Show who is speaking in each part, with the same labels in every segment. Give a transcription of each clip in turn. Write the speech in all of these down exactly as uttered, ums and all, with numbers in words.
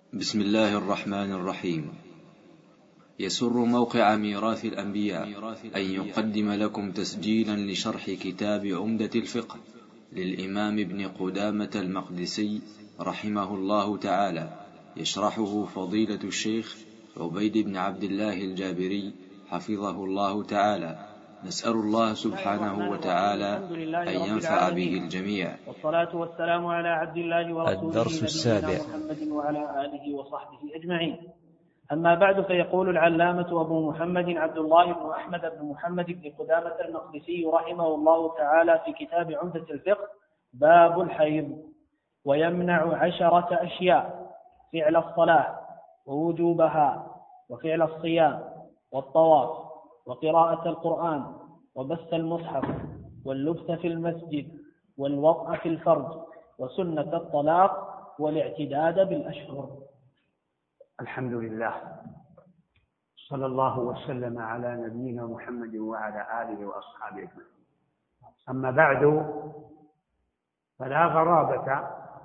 Speaker 1: بسم الله الرحمن الرحيم. يسر موقع ميراث الأنبياء أن يقدم لكم تسجيلا لشرح كتاب عمدة الفقه للإمام ابن قدامة المقدسي رحمه الله تعالى، يشرحه فضيلة الشيخ عبيد بن عبد الله الجابري حفظه الله تعالى. نسأل الله سبحانه وتعالى أن ينفع به الجميع.
Speaker 2: والصلاة والسلام على عبد الله ورسوله
Speaker 3: الدرس السابع.
Speaker 2: محمد وعلى آله وصحبه أجمعين. أما بعد، فيقول العلامة أبو محمد عبد الله بن أحمد بن محمد بن قدامة المقدسي رحمه الله تعالى في كتاب عمدة الفقه: باب الحيض. ويمنع عشرة أشياء: فعل الصلاة ووجوبها، وفعل الصيام، والطواف، وقراءة القرآن، وبث المصحف، واللبس في المسجد، والوطء في الفرج، وسنة الطلاق، والاعتداد بالأشهر.
Speaker 4: الحمد لله، صلى الله وسلم على نبينا محمد وعلى آله وأصحابه أجمعين. أما بعد، فلا غرابة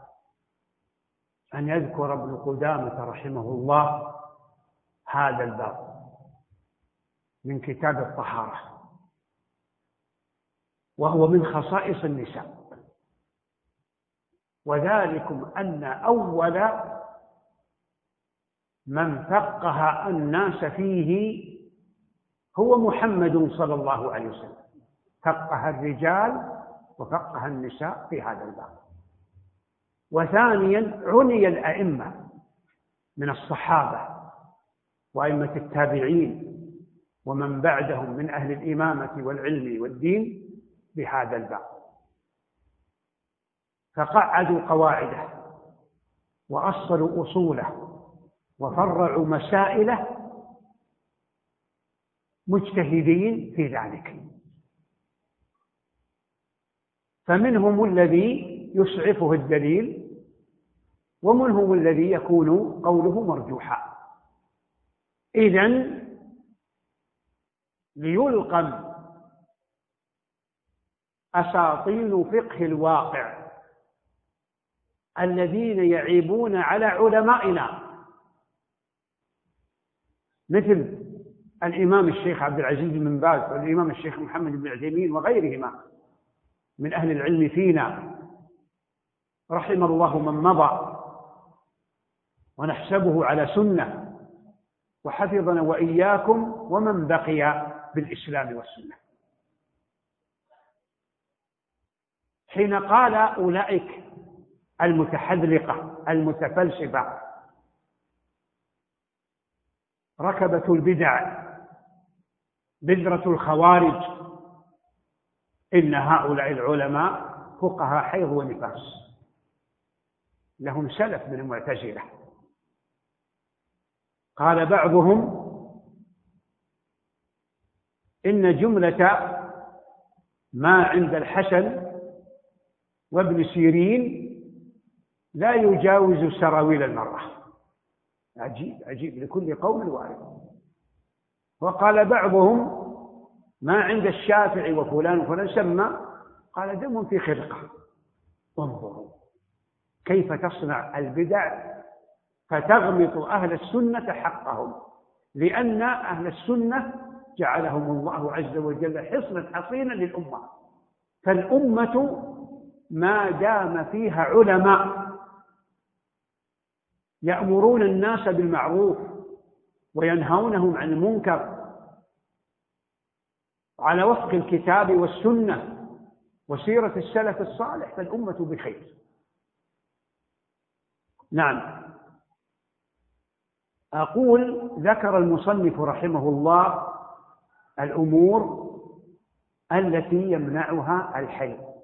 Speaker 4: أن يذكر ابن قدامة رحمه الله هذا الباب من كتاب الطهارة، وهو من خصائص النساء، وذلكم أن أول من فقه الناس فيه هو محمد صلى الله عليه وسلم، فقه الرجال وفقه النساء في هذا الباب. وثانيا، عني الأئمة من الصحابة وأئمة التابعين ومن بعدهم من أهل الإمامة والعلم والدين بهذا الباب، فقعدوا قواعده وأصلوا أصوله وفرعوا مسائله مجتهدين في ذلك. فمنهم الذي يسعفه الدليل، ومنهم الذي يكون قوله مرجوحا. إذن ليلقم أساطين فقه الواقع الذين يعيبون على علمائنا، مثل الإمام الشيخ عبد العزيز بن باز والإمام الشيخ محمد بن عثيمين وغيرهما من أهل العلم فينا، رحم الله من مضى ونحسبه على سنة، وحفظنا وإياكم ومن بقي بالإسلام والسنة. حين قال أولئك المتحذلقة المتفلسفة ركبة البدع بذرة الخوارج، إن هؤلاء العلماء فقهاء حيض ونفاس، لهم سلف من المعتزلة. قال بعضهم إن جملة ما عند الحسن وابن سيرين لا يجاوز سراويل المرة. عجيب عجيب، لكل قول وارد. وقال بعضهم ما عند الشافعي وفلان وفلان سمى، قال دم في خرقة. انظروا كيف تصنع البدع فتغمط أهل السنة حقهم، لأن أهل السنة جعلهم الله عز وجل حصنا حصينا للأمة. فالأمة ما دام فيها علماء يأمرون الناس بالمعروف وينهونهم عن المنكر على وفق الكتاب والسنة وسيرة السلف الصالح، فالأمة بخير. نعم، أقول ذكر المصنف رحمه الله الأمور التي يمنعها الحيض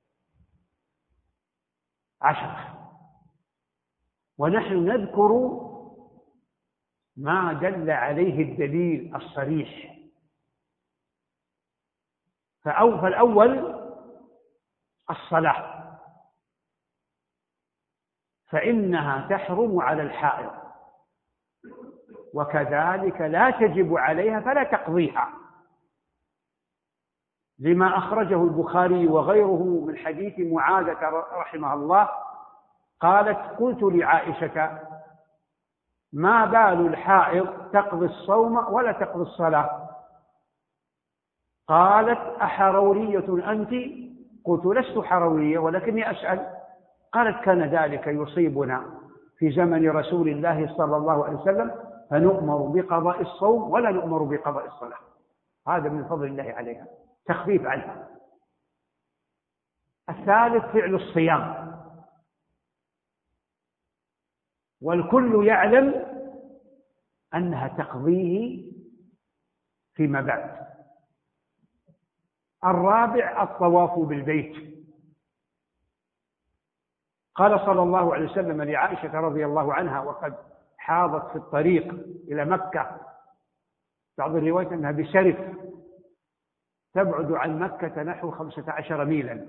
Speaker 4: عشرة، ونحن نذكر ما دل عليه الدليل الصريح. فالأول الصلاة، فإنها تحرم على الحائض، وكذلك لا تجب عليها فلا تقضيها، لما أخرجه البخاري وغيره من حديث معاذة رحمها الله قالت: قلت لعائشة ما بال الحائض تقضي الصوم ولا تقضي الصلاة؟ قالت: أحرورية أنت؟ قلت: لست حرورية ولكني أسأل. قالت: كان ذلك يصيبنا في زمن رسول الله صلى الله عليه وسلم، فنؤمر بقضاء الصوم ولا نؤمر بقضاء الصلاة. هذا من فضل الله عليها، تخفيف عنها. الثالث فعل الصيام، والكل يعلم أنها تقضيه فيما بعد. الرابع الطواف بالبيت. قال صلى الله عليه وسلم لعائشة رضي الله عنها وقد حاضت في الطريق إلى مكة، بعض الروايات أنها بسرف تبعد عن مكة نحو خمسة عشر ميلا،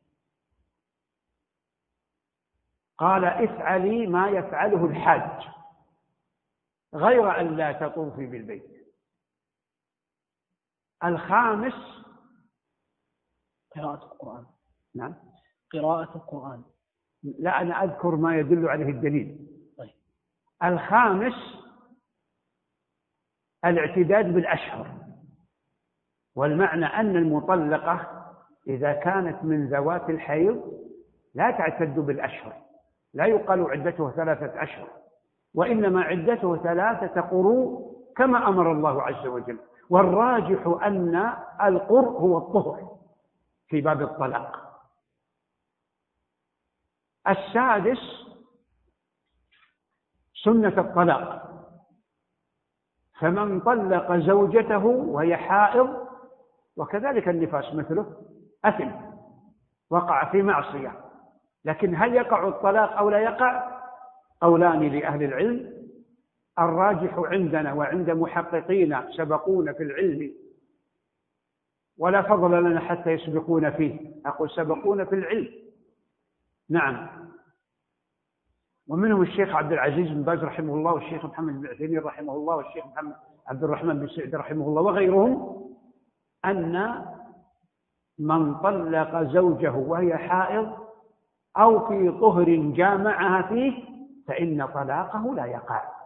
Speaker 4: قال: افعلي ما يفعله الحاج غير أن لا تطوفي بالبيت. الخامس
Speaker 2: قراءة القرآن.
Speaker 4: نعم،
Speaker 2: قراءة القرآن.
Speaker 4: لا، أنا أذكر ما يدل عليه الدليل.
Speaker 2: طيب.
Speaker 4: الخامس الاعتداد بالأشهر، والمعنى أن المطلقة إذا كانت من ذوات الحيض لا تعتد بالأشهر، لا يقال عدته ثلاثة أشهر، وإنما عدته ثلاثة قروء كما أمر الله عز وجل. والراجح أن القرء هو الطهر في باب الطلاق. السادس سنة الطلاق، فمن طلق زوجته وهي حائض، وكذلك النفاس مثله، أثم، وقع في معصية. لكن هل يقع الطلاق أو لا يقع؟ قولان لأهل العلم. الراجح عندنا وعند محققين سبقونا في العلم، ولا فضل لنا حتى يسبقون فيه، أقول سبقونا في العلم. نعم. ومنهم الشيخ عبد العزيز بن باز رحمه الله، والشيخ محمد بن عثيمين رحمه الله، والشيخ محمد عبد الرحمن بن سعد رحمه الله وغيرهم، أن من طلق زوجه وهي حائض أو في طهر جامعها فيه فإن طلاقه لا يقع.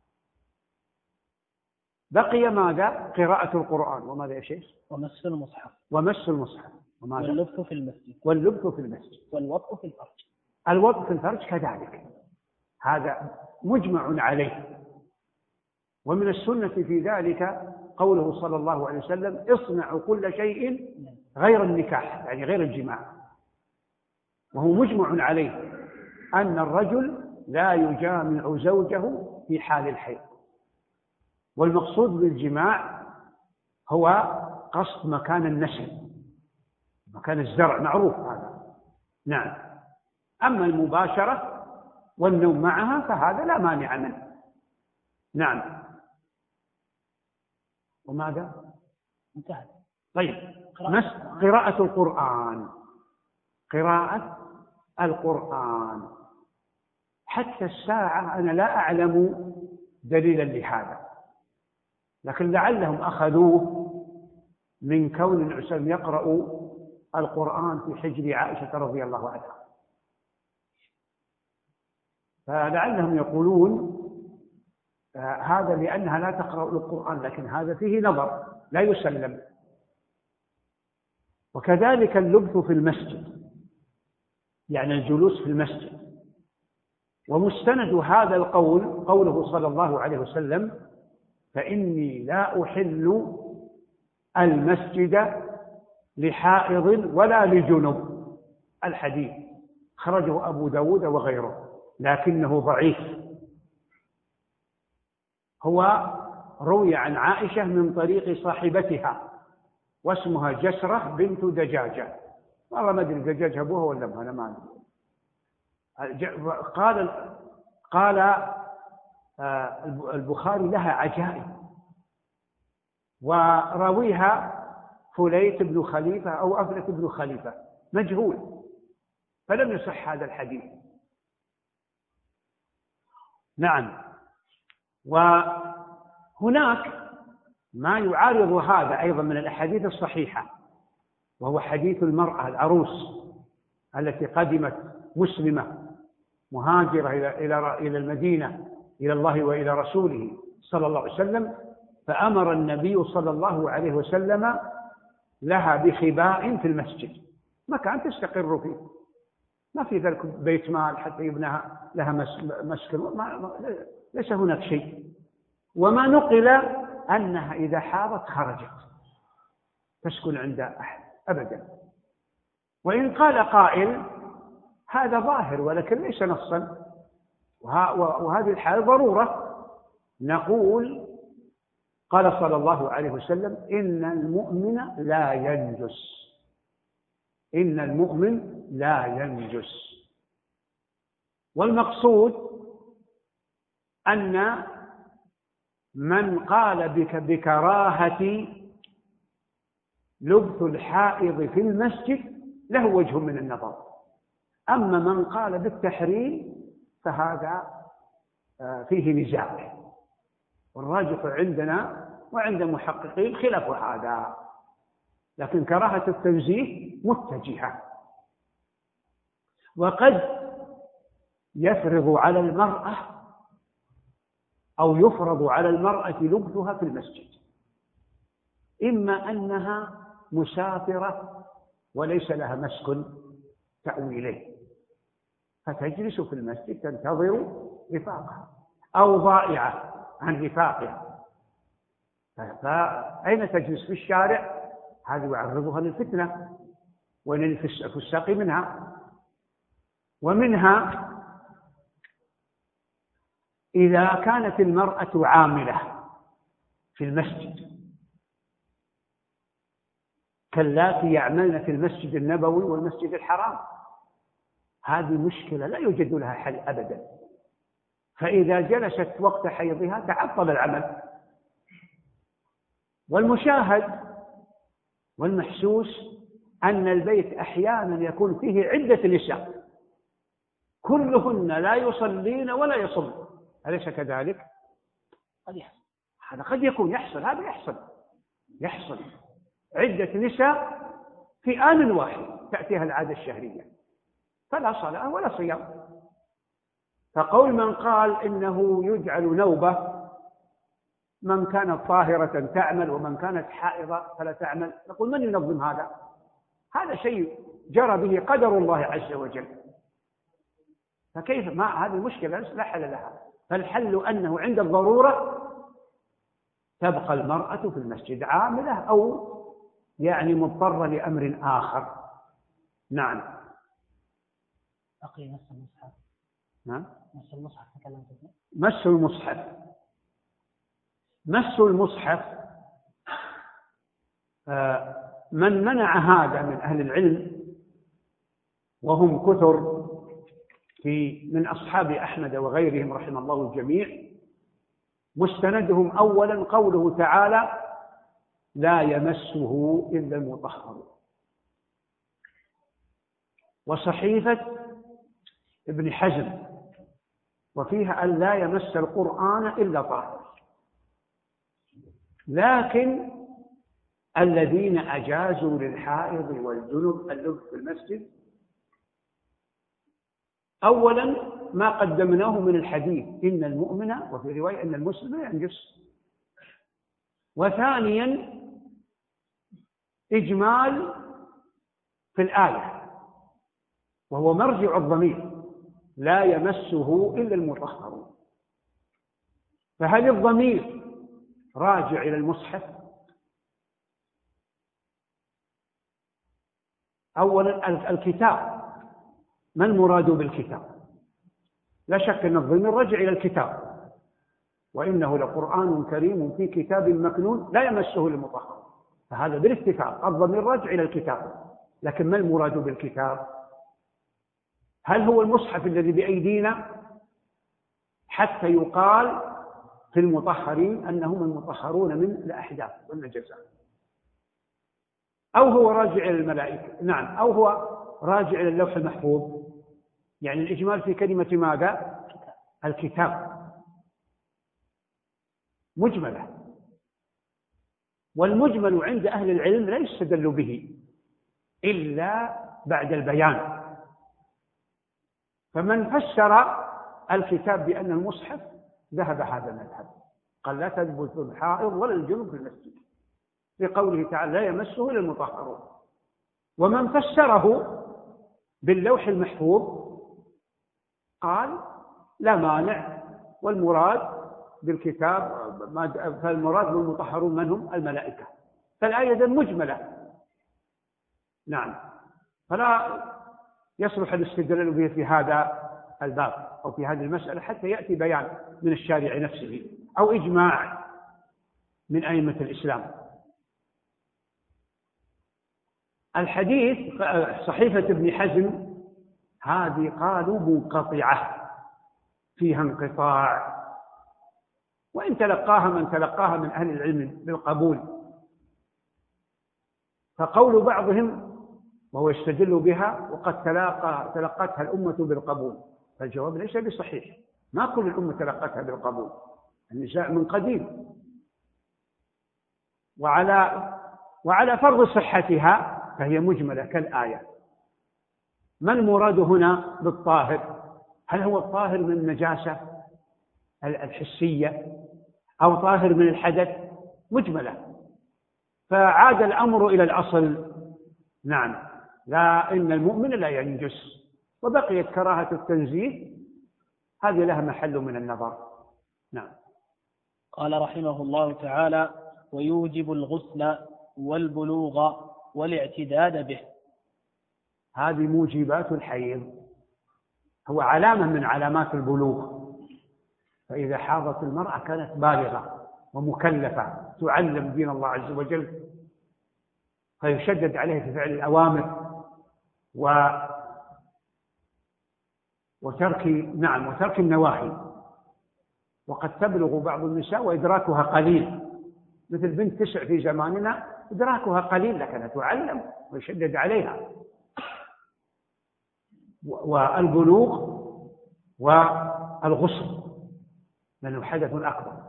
Speaker 4: بقي ماذا؟ قراءة القرآن. وماذا يا شيخ؟
Speaker 2: ومس المصحف.
Speaker 4: ومس المصحف. وماذا؟
Speaker 2: واللبث في المسجد.
Speaker 4: واللبث في المسجد.
Speaker 2: والوطء في الفرج.
Speaker 4: الوطء في الفرج كذلك، هذا مجمع عليه. ومن السنة في ذلك قوله صلى الله عليه وسلم: اصنعوا كل شيء غير النكاح، يعني غير الجماع. وهو مجمع عليه أن الرجل لا يجامع زوجه في حال الحيض. والمقصود بالجماع هو قصد مكان النسل، مكان الزرع، معروف هذا. نعم. أما المباشرة والنوم معها فهذا لا مانع منه. نعم. وماذا؟
Speaker 2: انتهى.
Speaker 4: طيب. قراءة القرآن. قراءة القرآن حتى الساعة أنا لا أعلم دليلا لهذا، لكن لعلهم أخذوه من كون العسام يقرأ القرآن في حجر عائشة رضي الله عنها، فلعلهم يقولون هذا لأنها لا تقرأ القرآن، لكن هذا فيه نظر لا يسلم. وكذلك اللبث في المسجد، يعني الجلوس في المسجد. ومستند هذا القول قوله صلى الله عليه وسلم: فإني لا أحل المسجد لحائض ولا لجنب. الحديث خرجه أبو داود وغيره، لكنه ضعيف. هو روي عن عائشة من طريق صاحبتها واسمها جسرة بنت دجاجة، والله ما أدري دجاج أبوها ولا أمها، أنا ما أدري. قال قال البخاري لها عجائب، وراويها فليت بن خليفة أو أفلت بن خليفة مجهول، فلم يصح هذا الحديث. نعم. وهناك ما يعارض هذا أيضا من الأحاديث الصحيحة، وهو حديث المرأة العروس التي قدمت مسلمة مهاجرة إلى إلى المدينة إلى الله وإلى رسوله صلى الله عليه وسلم، فأمر النبي صلى الله عليه وسلم لها بخباء في المسجد، مكان تستقر فيه، ما في ذلك بيت مال حتى يبنى لها مسكن، ليس هناك شيء. وما نقل أنها إذا حاضت خرجت تسكن عند أحد أبدا. وإن قال قائل هذا ظاهر ولكن ليس نصا، وهذه الحالة ضرورة، نقول قال صلى الله عليه وسلم إن المؤمن لا ينجس، إن المؤمن لا ينجس. والمقصود أن من قال بك بكراهة لبث الحائض في المسجد له وجه من النظر، أما من قال بالتحريم فهذا فيه نزاع، والراجح عندنا وعند محققين خلاف هذا، لكن كراهة التنزيه متجهة. وقد يفرض على المرأة أو يفرض على المرأة لبثها في المسجد، إما أنها مسافرة وليس لها مسكن تأوي إليه فتجلس في المسجد تنتظر رفاقها، أو ضائعة عن رفاقها، فأين تجلس؟ في الشارع، هذا يعرضها للفتنة وللفساق منها. ومنها إذا كانت المرأة عاملة في المسجد كاللاتي يعملن في المسجد النبوي والمسجد الحرام، هذه مشكلة لا يوجد لها حل أبدا، فإذا جلست وقت حيضها تعطل العمل. والمشاهد والمحسوس أن البيت أحيانا يكون فيه عدة نساء كلهن لا يصلين ولا يصلن، أليس كذلك؟ قد يحصل هذا، قد يكون يحصل هذا، يحصل يحصل عدة نساء في آن واحد تأتيها العادة الشهرية، فلا صلاة ولا صيام. فقول من قال إنه يجعل نوبة، من كانت طاهرة تعمل ومن كانت حائضة فلا تعمل، نقول من ينظم هذا؟ هذا شيء جرى به قدر الله عز وجل، فكيف ما هذه المشكلة لا حل لها. فالحل أنه عند الضرورة تبقى المرأة في المسجد عاملة أو يعني مضطرة لأمر آخر. نعم.
Speaker 2: بقي مس المصحف.
Speaker 4: نعم.
Speaker 2: مس المصحف تكلمت فيه.
Speaker 4: مس المصحف. مس المصحف من منع هذا من أهل العلم وهم كثر في من أصحاب أحمد وغيرهم رحم الله الجميع، مستندهم أولا قوله تعالى لا يمسه إلا المطهرون، وصحيفة ابن حزم وفيها أن لا يمس القرآن إلا طاهر. لكن الذين أجازوا للحائض والجنب اللبث في المسجد أولا ما قدمناه من الحديث إن المؤمن، وفي رواية إن المسلم ينجس، وثانيا إجمال في الآية وهو مرجع الضمير لا يمسه إلا المطهرون، فهل الضمير راجع إلى المصحف؟ أولا الكتاب، ما المراد بالكتاب؟ لا شك أن الضمير رجع إلى الكتاب، وإنه لقرآن كريم في كتاب مكنون لا يمسه المطهر، فهذا بالاتفاق الضمير رجع إلى الكتاب. لكن ما المراد بالكتاب؟ هل هو المصحف الذي بأيدينا حتى يقال في المطهرين أنهم المطهرون من الأحداث والنجاسات، أو هو راجع إلى الملائكة؟ نعم، أو هو راجع إلى اللوح المحفوظ. يعني الإجمال في كلمة ماذا؟ الكتاب مجملة، والمجمل عند أهل العلم لا يستدل به إلا بعد البيان. فمن فسر الكتاب بأن المصحف ذهب هذا المذهب، قال لا تلبس الحائض ولا الجنوب في المسجد، في قوله تعالى لا يمسه إلا المطهرون. ومن فسره باللوح المحفوظ قال لا مانع، والمراد بالكتاب فالمراد بالمطهرون من هم؟ الملائكة، فالآية مجملة. نعم، فلا يصلح الاستدلال به في هذا الباب أو في هذه المسألة حتى يأتي بيان من الشارع نفسه أو إجماع من أئمة الإسلام. الحديث صحيفة ابن حزم هذه قالوا منقطعة فيها انقطاع، وإن تلقاها من تلقاها من أهل العلم بالقبول، فقول بعضهم وهو يستدل بها وقد تلاقى تلقتها الأمة بالقبول، فالجواب ليس بصحيح، ما كل الأمة تلقتها بالقبول، النزاع من قديم. وعلى وعلى فرض صحتها فهي مجملة كالآية. ما المراد هنا بالطاهر؟ هل هو الطاهر من النجاسة الحسية أو طاهر من الحدث؟ مجملة، فعاد الأمر إلى الأصل. نعم، لا إن المؤمن لا ينجس، وبقيت كراهة التنزيه هذه لها محل من النظر. نعم.
Speaker 2: قال رحمه الله تعالى: ويوجب الغسل والبلوغ والاعتداد به.
Speaker 4: هذه موجبات الحيض، هو علامة من علامات البلوغ، فإذا حاضت المرأة كانت بالغة ومكلفة تعلم دين الله عز وجل، فيشدد عليها في فعل الأوامر و وترك نعم وترك النواهي. وقد تبلغ بعض النساء وإدراكها قليل، مثل بنت تسع في زماننا إدراكها قليل لكنها تعلم ويشدد عليها. والبلوغ والغسل لأنه حدث أكبر.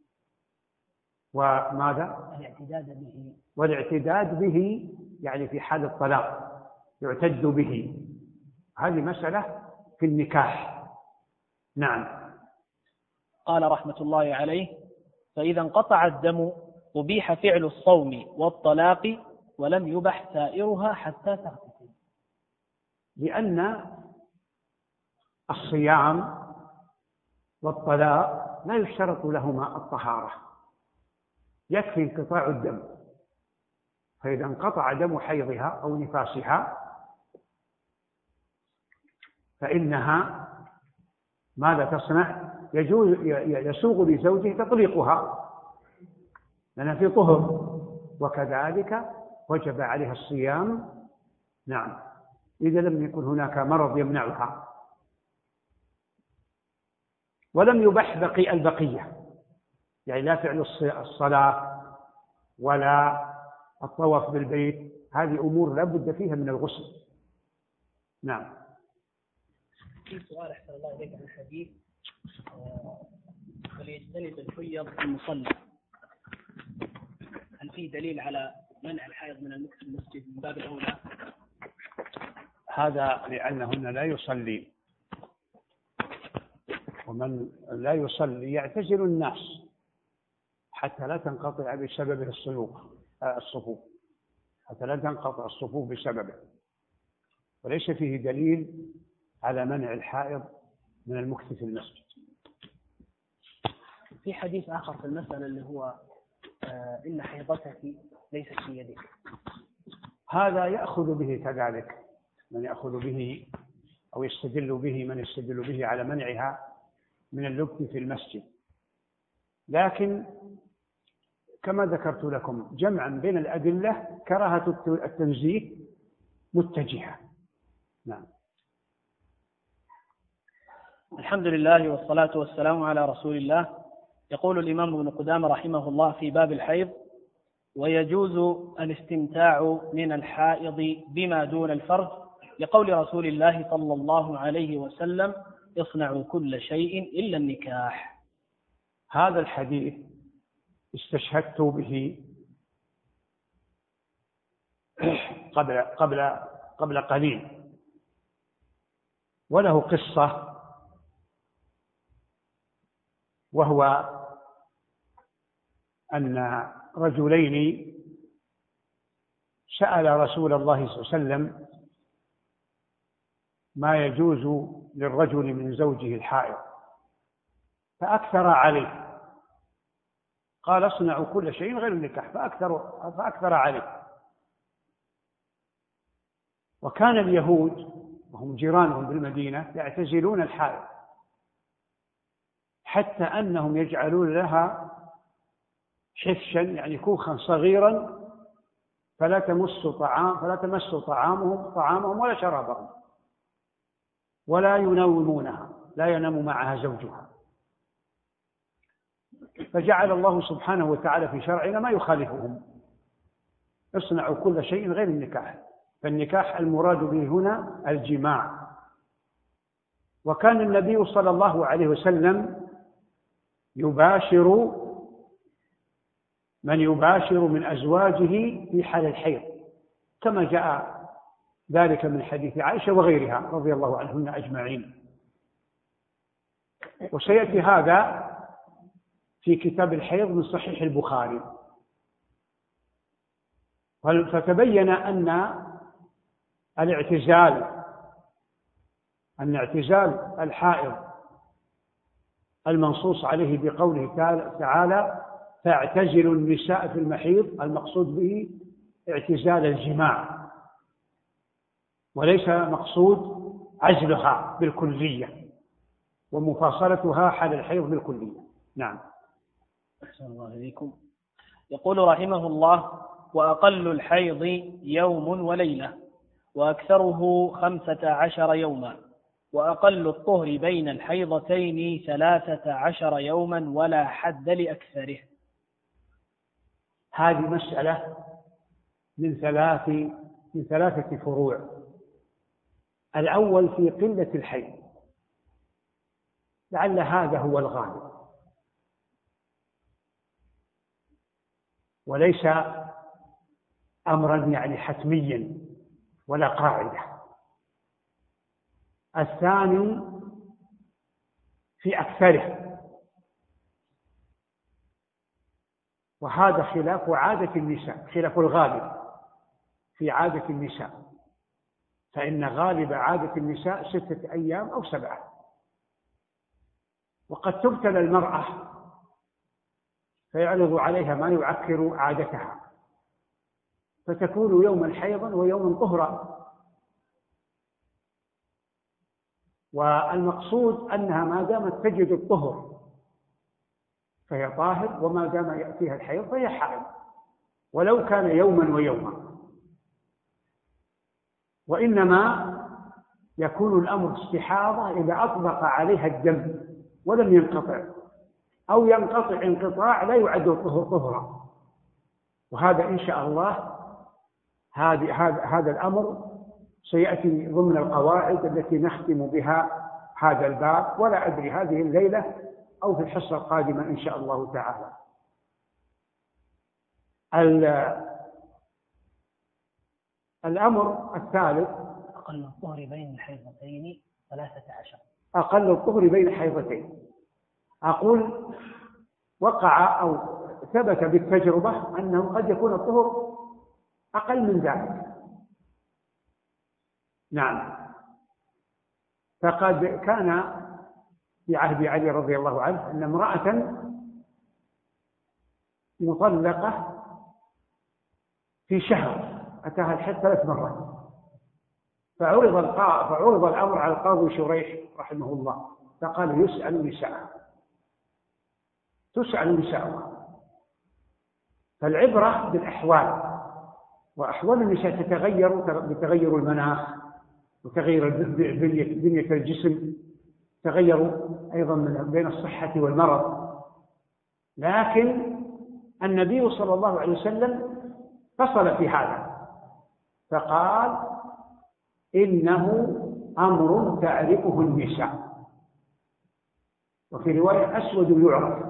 Speaker 4: وماذا؟
Speaker 2: الاعتداد به.
Speaker 4: والاعتداد به يعني في حال الطلاق يعتد به، هذه مسألة في النكاح. نعم.
Speaker 2: قال رحمة الله عليه: فإذا انقطع الدم أبيح فعل الصوم والطلاق ولم يبح سائرها حتى تغتسل.
Speaker 4: لأن الصيام والطلاق لا يشترط لهما الطهارة، يكفي انقطاع الدم، فإذا انقطع دم حيضها أو نفاسها فإنها ماذا تصنع؟ يجوز يسوغ لزوجه تطليقها لأنها في طهر، وكذلك وجب عليها الصيام. نعم، إذا لم يكن هناك مرض يمنعها. ولم يبح بقي البقية، يعني لا فعل الصلاة ولا الطواف بالبيت، هذه أمور لا بد فيها من الغسل. نعم.
Speaker 2: في سؤال أحسن الله إليك عن الحديث: وليجتنب الحيض المصلى، هل في دليل على منع الحائض من المكث في المسجد من باب الأولى؟
Speaker 4: هذا لأنهن لا يصلي، ومن لا يصلي يعتزل الناس حتى لا تنقطع بسببه الصفوف، حتى لا تنقطع الصفوف بسببه، وليس فيه دليل على منع الحائض من المكث في المسجد.
Speaker 2: في حديث آخر في المسألة اللي هو آه إن حيضتك ليست في يدك،
Speaker 4: هذا يأخذ به كذلك من يأخذ به أو يستدل به من يستدل به على منعها من اللبث في المسجد، لكن كما ذكرت لكم جمعا بين الأدلة كراهة التنزيه متجهة. نعم.
Speaker 2: الحمد لله والصلاة والسلام على رسول الله. يقول الإمام ابن قدامة رحمه الله في باب الحيض: ويجوز الاستمتاع من الحائض بما دون الفرج، لقول رسول الله صلى الله عليه وسلم: اصنعوا كل شيء إلا النكاح.
Speaker 4: هذا الحديث استشهدت به قبل قبل قبل قليل، وله قصة وهو أن رجلين سأل رسول الله صلى الله عليه وسلم ما يجوز للرجل من زوجه الحائض فأكثر عليه، قال اصنعوا كل شيء غير النكاح، فأكثر, فأكثر عليه. وكان اليهود وهم جيرانهم بالمدينة يعتزلون الحائض حتى أنهم يجعلون لها حفشا، يعني كوخا صغيرا فلا تمس طعام فلا تمس طعامهم طعامهم ولا شرابهم، ولا ينومونها، لا ينام معها زوجها. فجعل الله سبحانه وتعالى في شرعنا ما يخالفهم، اصنعوا كل شيء غير النكاح، فالنكاح المراد به هنا الجماع. وكان النبي صلى الله عليه وسلم يباشر من يباشر من أزواجه في حال الحيض، كما جاء ذلك من حديث عائشة وغيرها رضي الله عنهن أجمعين. وسيأتي هذا في كتاب الحيض من صحيح البخاري. فتبين أن الاعتزال أن اعتزال الحائض المنصوص عليه بقوله تعالى فاعتزلوا النساء في المحيض، المقصود به اعتزال الجماع، وليس مقصود عزلها بالكلية ومفاصلتها حال الحيض بالكلية. نعم.
Speaker 2: أحسن الله إليكم. يقول رحمه الله: وأقل الحيض يوم وليلة، وأكثره خمسة عشر يوما، وأقل الطهر بين الحيضتين ثلاثة عشر يوما، ولا حد لأكثره.
Speaker 4: هذه مسألة من ثلاث من ثلاثة فروع. الأول في قلة الحيض، لعل هذا هو الغالب، وليس أمرا يعني حتميا ولا قاعدة. الثاني في أكثره، وهذا خلاف عادة النساء، خلاف الغالب في عادة النساء، فإن غالب عادة النساء ستة أيام أو سبعة، وقد تبتلى المرأة فيعرض عليها ما يعكر عادتها، فتكون يوما حيضا ويوما طهرا. والمقصود أنها ما دامت تجد الطهر فهي طاهر، وما دام يأتيها الحيض فهي حائض، ولو كان يوما ويوما. وإنما يكون الأمر استحاضة إذا أطبق عليها الدم ولم ينقطع، أو ينقطع انقطاع لا يعد طهرا. وهذا إن شاء الله هذا هذا الأمر سيأتي ضمن القواعد التي نختم بها هذا الباب، ولا أدري هذه الليلة أو في الحصة القادمة إن شاء الله تعالى. الأمر الثالث
Speaker 2: أقل الطهر بين الحيضتين ثلاثة عشر.
Speaker 4: أقل الطهر بين الحيضتين، أقول وقع أو ثبت بالتجربة أنه قد يكون الطهر أقل من ذلك. نعم. فقد كان في عهد علي رضي الله عنه أن امرأة مطلقة في شهر أتاها الحيض ثلاث مرات، فعرض فعرض الأمر على القاضي شريح رحمه الله، فقال يسأل نساء تسأل نساء. فالعبرة بالأحوال، وأحوال النساء تتغير بتغير المناخ وتغير بنية الجسم، تغير أيضا بين الصحة والمرض. لكن النبي صلى الله عليه وسلم فصل في هذا فقال إنه أمر تعرفه النساء، وفي رواية أسود يعرف،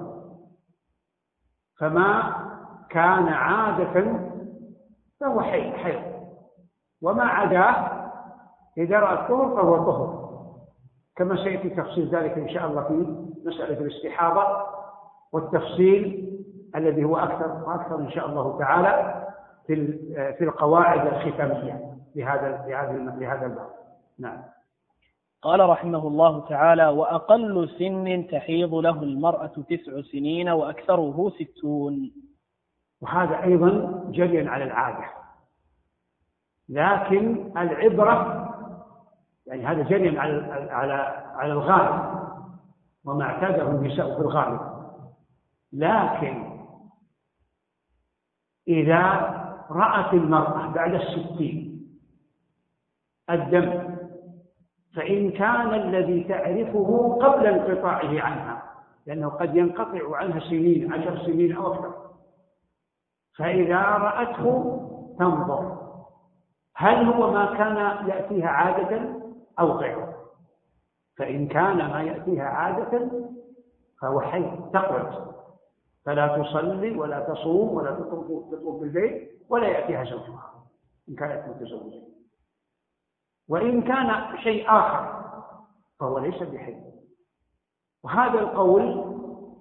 Speaker 4: فما كان عادة فهو حيض، وما عداه إذا رأى الطهر فهو طهر. كما سيأتي تفصيل ذلك إن شاء الله في مسألة الاستحاضة، والتفصيل الذي هو أكثر وأكثر إن شاء الله تعالى في في القواعد الختامية لهذا لهذا الباب. نعم.
Speaker 2: قال رحمه الله تعالى: وأقل سن تحيض له المرأة تسع سنين وأكثره ستون.
Speaker 4: وهذا أيضا جريا على العادة، لكن العبرة يعني هذا جريا على على على الغالب وما اعتاده النساء في الغالب، لكن إذا رأت المرأة بعد الستين الدم، فإن كان الذي تعرفه قبل انقطاعه عنها، لأنه قد ينقطع عنها سنين عشر سنين أو أكثر، فإذا رأته تنظر هل هو ما كان يأتيها عادة أو غيره، فإن كان ما يأتيها عادة فهو حيض تقعد فلا تصلي ولا تصوم ولا تطوف بالبيت ولا يأتيها زوجها إن كانت متزوجة. وإن كان شيء آخر فهو ليس بحيض. وهذا القول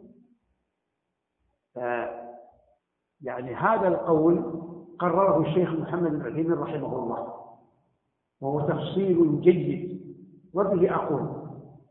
Speaker 4: آه يعني هذا القول قرره الشيخ محمد بن عثيمين رحمه الله، وهو تفصيل جيد وبه أقول.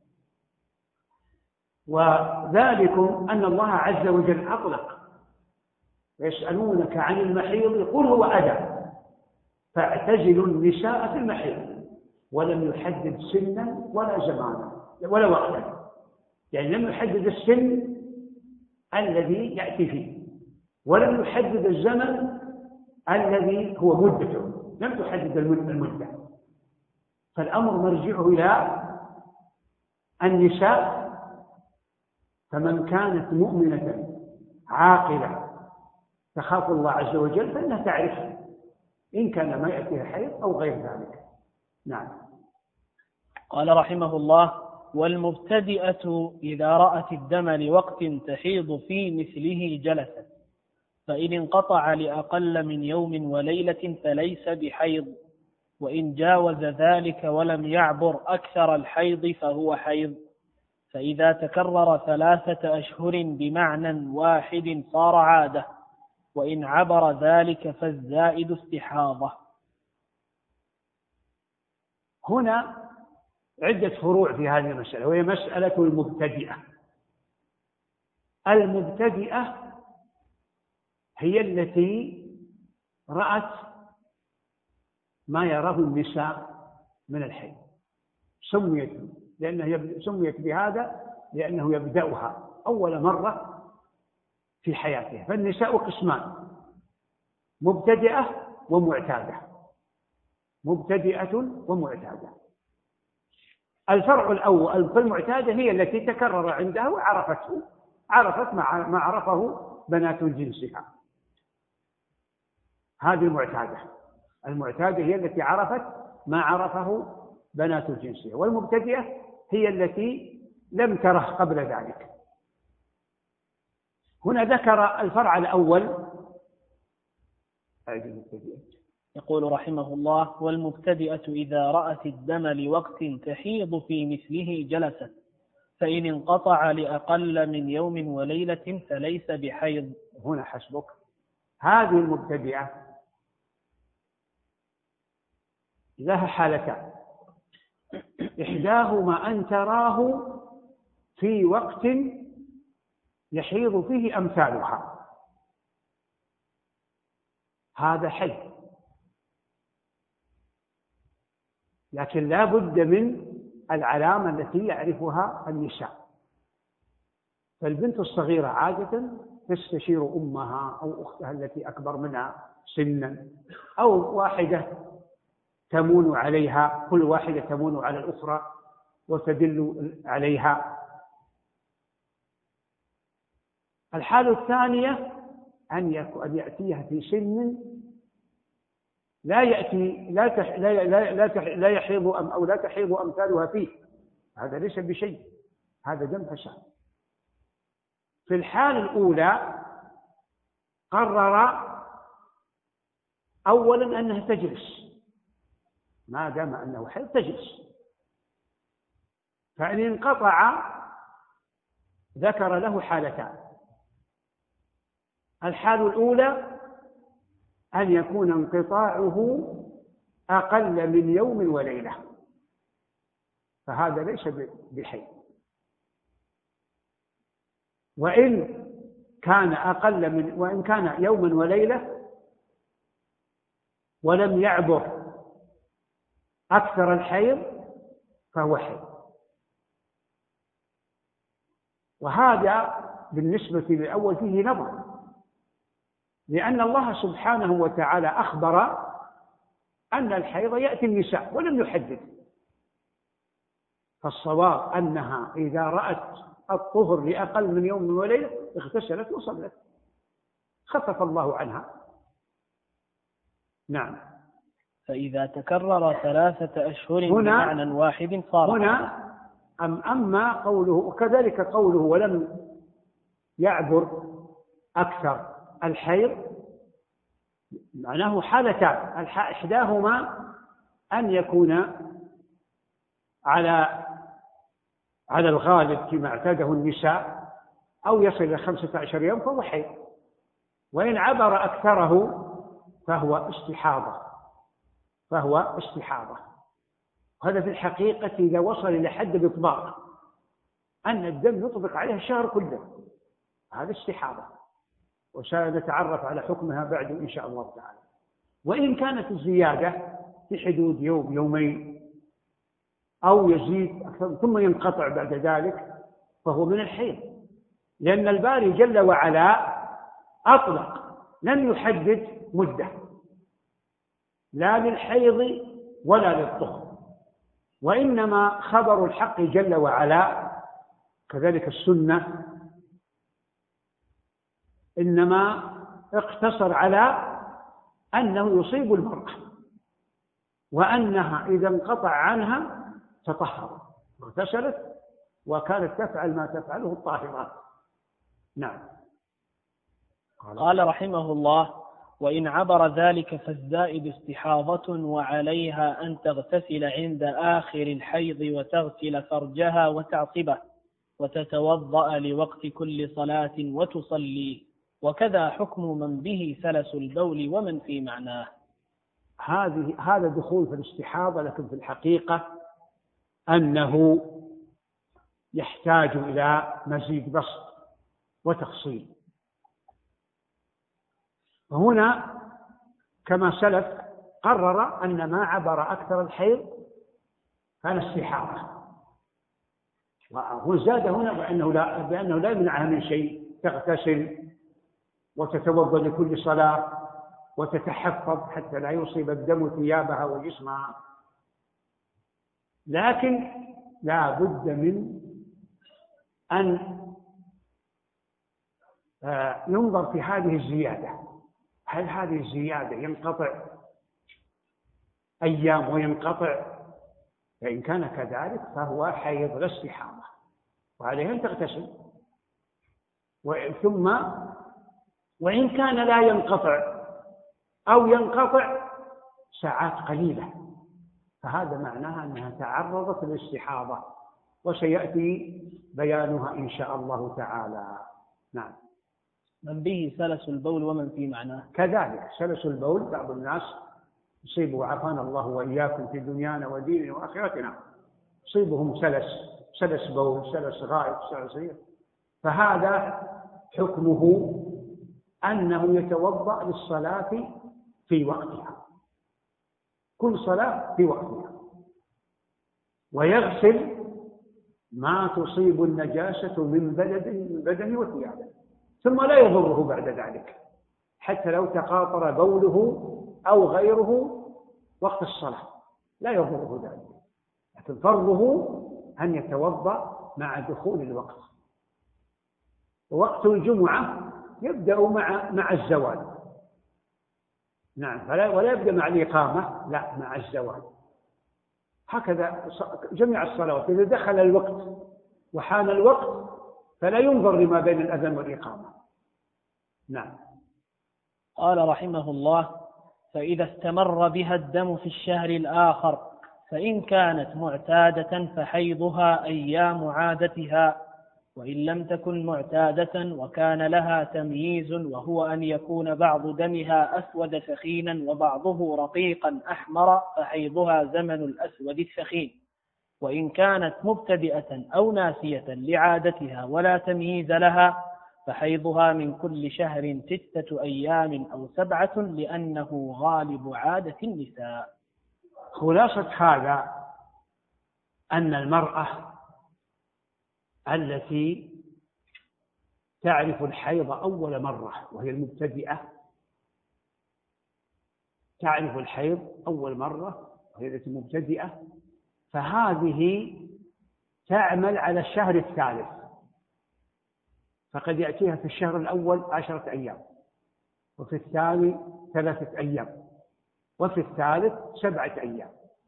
Speaker 4: وذلكم أن الله عز وجل أطلق: ويسألونك عن المحيض قل هو أذى فاعتزلوا النساء في المحيض، ولم يحدد سنا ولا زمانا ولا وقتا، يعني لم يحدد السن الذي يأتي فيه، ولم يحدد الزمن الذي هو مدته، لم تحدد المدة. فالأمر مرجعه إلى النساء، فمن كانت مؤمنة عاقلة تخاف الله عز وجل فإنها تعرف إن كان ما يأتيها حيض أو غير ذلك. نعم.
Speaker 2: قال رحمه الله: والمبتدئة إذا رأت الدم لوقت تحيض في مثله جلست، فإن انقطع لأقل من يوم وليلة فليس بحيض، وإن جاوز ذلك ولم يعبر أكثر الحيض فهو حيض، فإذا تكرر ثلاثة أشهر بمعنى واحد صار عادة، وإن عبر ذلك فالزائد استحاضة.
Speaker 4: هنا عدة فروع في هذه المسألة، وهي مسألة المبتدئة. المبتدئة هي التي رأت ما يراه النساء من الحيض، سميت لأنه سميت بهذا لأنه يبدأها أول مرة في حياتها. فالنساء قسمان: مبتدئة ومعتادة. مبتدئة ومعتادة. الفرع الأول في المعتادة هي التي تكرر عندها وعرفته، عرفت ما عرفه بنات جنسها، هذه المعتادة. المعتادة هي التي عرفت ما عرفه بنات جنسها، والمبتدئة هي التي لم تره قبل ذلك. هنا ذكر الفرع الأول.
Speaker 2: يقول رحمه الله: والمبتدئة إذا رأت الدم لوقت تحيض في مثله جلست، فإن انقطع لأقل من يوم وليلة فليس بحيض.
Speaker 4: هنا حسبك. هذه المبتدئة لها حالتان: إحداهما أن تراه في وقت يحيض فيه أمثالها، هذا حيض، لكن لا بد من العلامة التي يعرفها النساء. فالبنت الصغيرة عادة تستشير أمها أو أختها التي أكبر منها سنا، أو واحدة تمون عليها، كل واحدة تمون على الأخرى وتدل عليها. الحالة الثانية أن يأتيها في سن لا يأتي لا تح لا لا لا, تح لا يحيض أم أو لا تحيض أمثالها فيه، هذا ليس بشيء، هذا دم فساد. في الحالة الأولى قرر أولا أنها تجلس، ما دام أنه حيض تجلس، فإن انقطع ذكر له حالتان. الحال الأولى أن يكون انقطاعه أقل من يوم وليلة، فهذا ليس بحي. وإن كان أقل من وإن كان يوما وليلة ولم يعبر أكثر الحيض فهو حيض. وهذا بالنسبة للأول فيه نظر، لأن الله سبحانه وتعالى أخبر أن الحيض يأتي النساء ولم يحدد، فالصواب أنها إذا رأت الطهر لأقل من يوم وليلة اغتسلت وصلت، خفف الله عنها. نعم.
Speaker 2: فإذا تكرر ثلاثة أشهر بمعنى واحد صار
Speaker 4: هنا أم أما قوله وكذلك قوله ولم يعبر أكثر الحيض معناه حالتان، إحداهما أن يكون على على الغالب فيما اعتاده النساء أو يصل إلى خمسة عشر يوم فهو حيض، وإن عبر أكثره فهو استحاضة فهو استحاضة. هذا في الحقيقة إذا وصل إلى حد الإطباق أن الدم يطبق عليه الشهر كله، هذا استحاضة، وسنتعرف على حكمها بعد إن شاء الله تعالى. وإن كانت الزيادة في حدود يوم يومين أو يزيد أكثر ثم ينقطع بعد ذلك فهو من الحيض، لأن الباري جل وعلا أطلق لم يحدد مدة لا للحيض ولا للطهر، وإنما خبر الحق جل وعلا كذلك السنة إنما اقتصر على أنه يصيب المرأة وأنها إذا انقطع عنها تطهرت واغتسلت وكانت تفعل ما تفعله الطاهرات. نعم.
Speaker 2: قال رحمه الله: وإن عبر ذلك فالزائد استحاضة، وعليها أن تغتسل عند آخر الحيض وتغسل فرجها وتعصبه وتتوضأ لوقت كل صلاة وتصلي، وكذا حكم من به سلس البول ومن في معناه.
Speaker 4: هذه هذا دخول في الاستحاضة، لكن في الحقيقة أنه يحتاج إلى مزيد بسط وتفصيل. وهنا كما سلف قرر أن ما عبر أكثر الحيض كان استحاضة، وزاد هنا بأنه لا بأنه لا يمنعها من شيء، تغتسل وتتوضأ لكل صلاة وتتحفظ حتى لا يصيب الدم ثيابها وجسمها، لكن لا بد من أن ينظر في هذه الزيادة، هل هذه الزيادة ينقطع أيام وينقطع؟ فإن كان كذلك فهو حيض لا استحاضة، وعليه أن تغتسل. ثم وإن كان لا ينقطع أو ينقطع ساعات قليلة فهذا معناها أنها تعرضت للاستحاضة، وسيأتي بيانها إن شاء الله تعالى. نعم.
Speaker 2: من به سلس البول ومن في معناه.
Speaker 4: كذلك سلس البول بعض الناس يصيبه عافانا الله وإياكم في دنيانا وديننا وآخرتنا، يصيبهم سلس سلس بول، سلس غائط، سلس ريح، فهذا حكمه أنه يتوضأ للصلاة في وقتها، كل صلاة في وقتها، ويغسل ما تصيب النجاسة من بدنه وثيابه، ثم لا يضره بعد ذلك حتى لو تقاطر بوله أو غيره وقت الصلاة لا يضره ذلك، لكن فرضه أن يتوضأ مع دخول الوقت. ووقت الجمعة يبدأ مع مع الزوال. نعم. فلا ولا يبدأ مع الإقامة، لا، مع الزوال. هكذا جميع الصلوات إذا دخل الوقت وحان الوقت فلا ينظر لما بين الأذان والإقامة. نعم.
Speaker 2: قال رحمه الله: فإذا استمر بها الدم في الشهر الآخر فإن كانت معتادة فحيضها أيام عادتها، وإن لم تكن معتادة وكان لها تمييز وهو أن يكون بعض دمها أسود ثخينا وبعضه رقيقا أحمر فحيضها زمن الأسود الثخين. وإن كانت مبتدئة أو ناسية لعادتها ولا تمييز لها فحيضها من كل شهر ستة أيام أو سبعة لأنه غالب عادة النساء.
Speaker 4: خلاصة هذا أن المرأة التي تعرف الحيض أول مرة وهي المبتدئة، تعرف الحيض أول مرة وهي التي مبتدئة، فهذه تعمل على الشهر الثالث، فقد يأتيها في الشهر الأول عشرة أيام، وفي الثاني ثلاثة أيام، وفي الثالث سبعة أيام.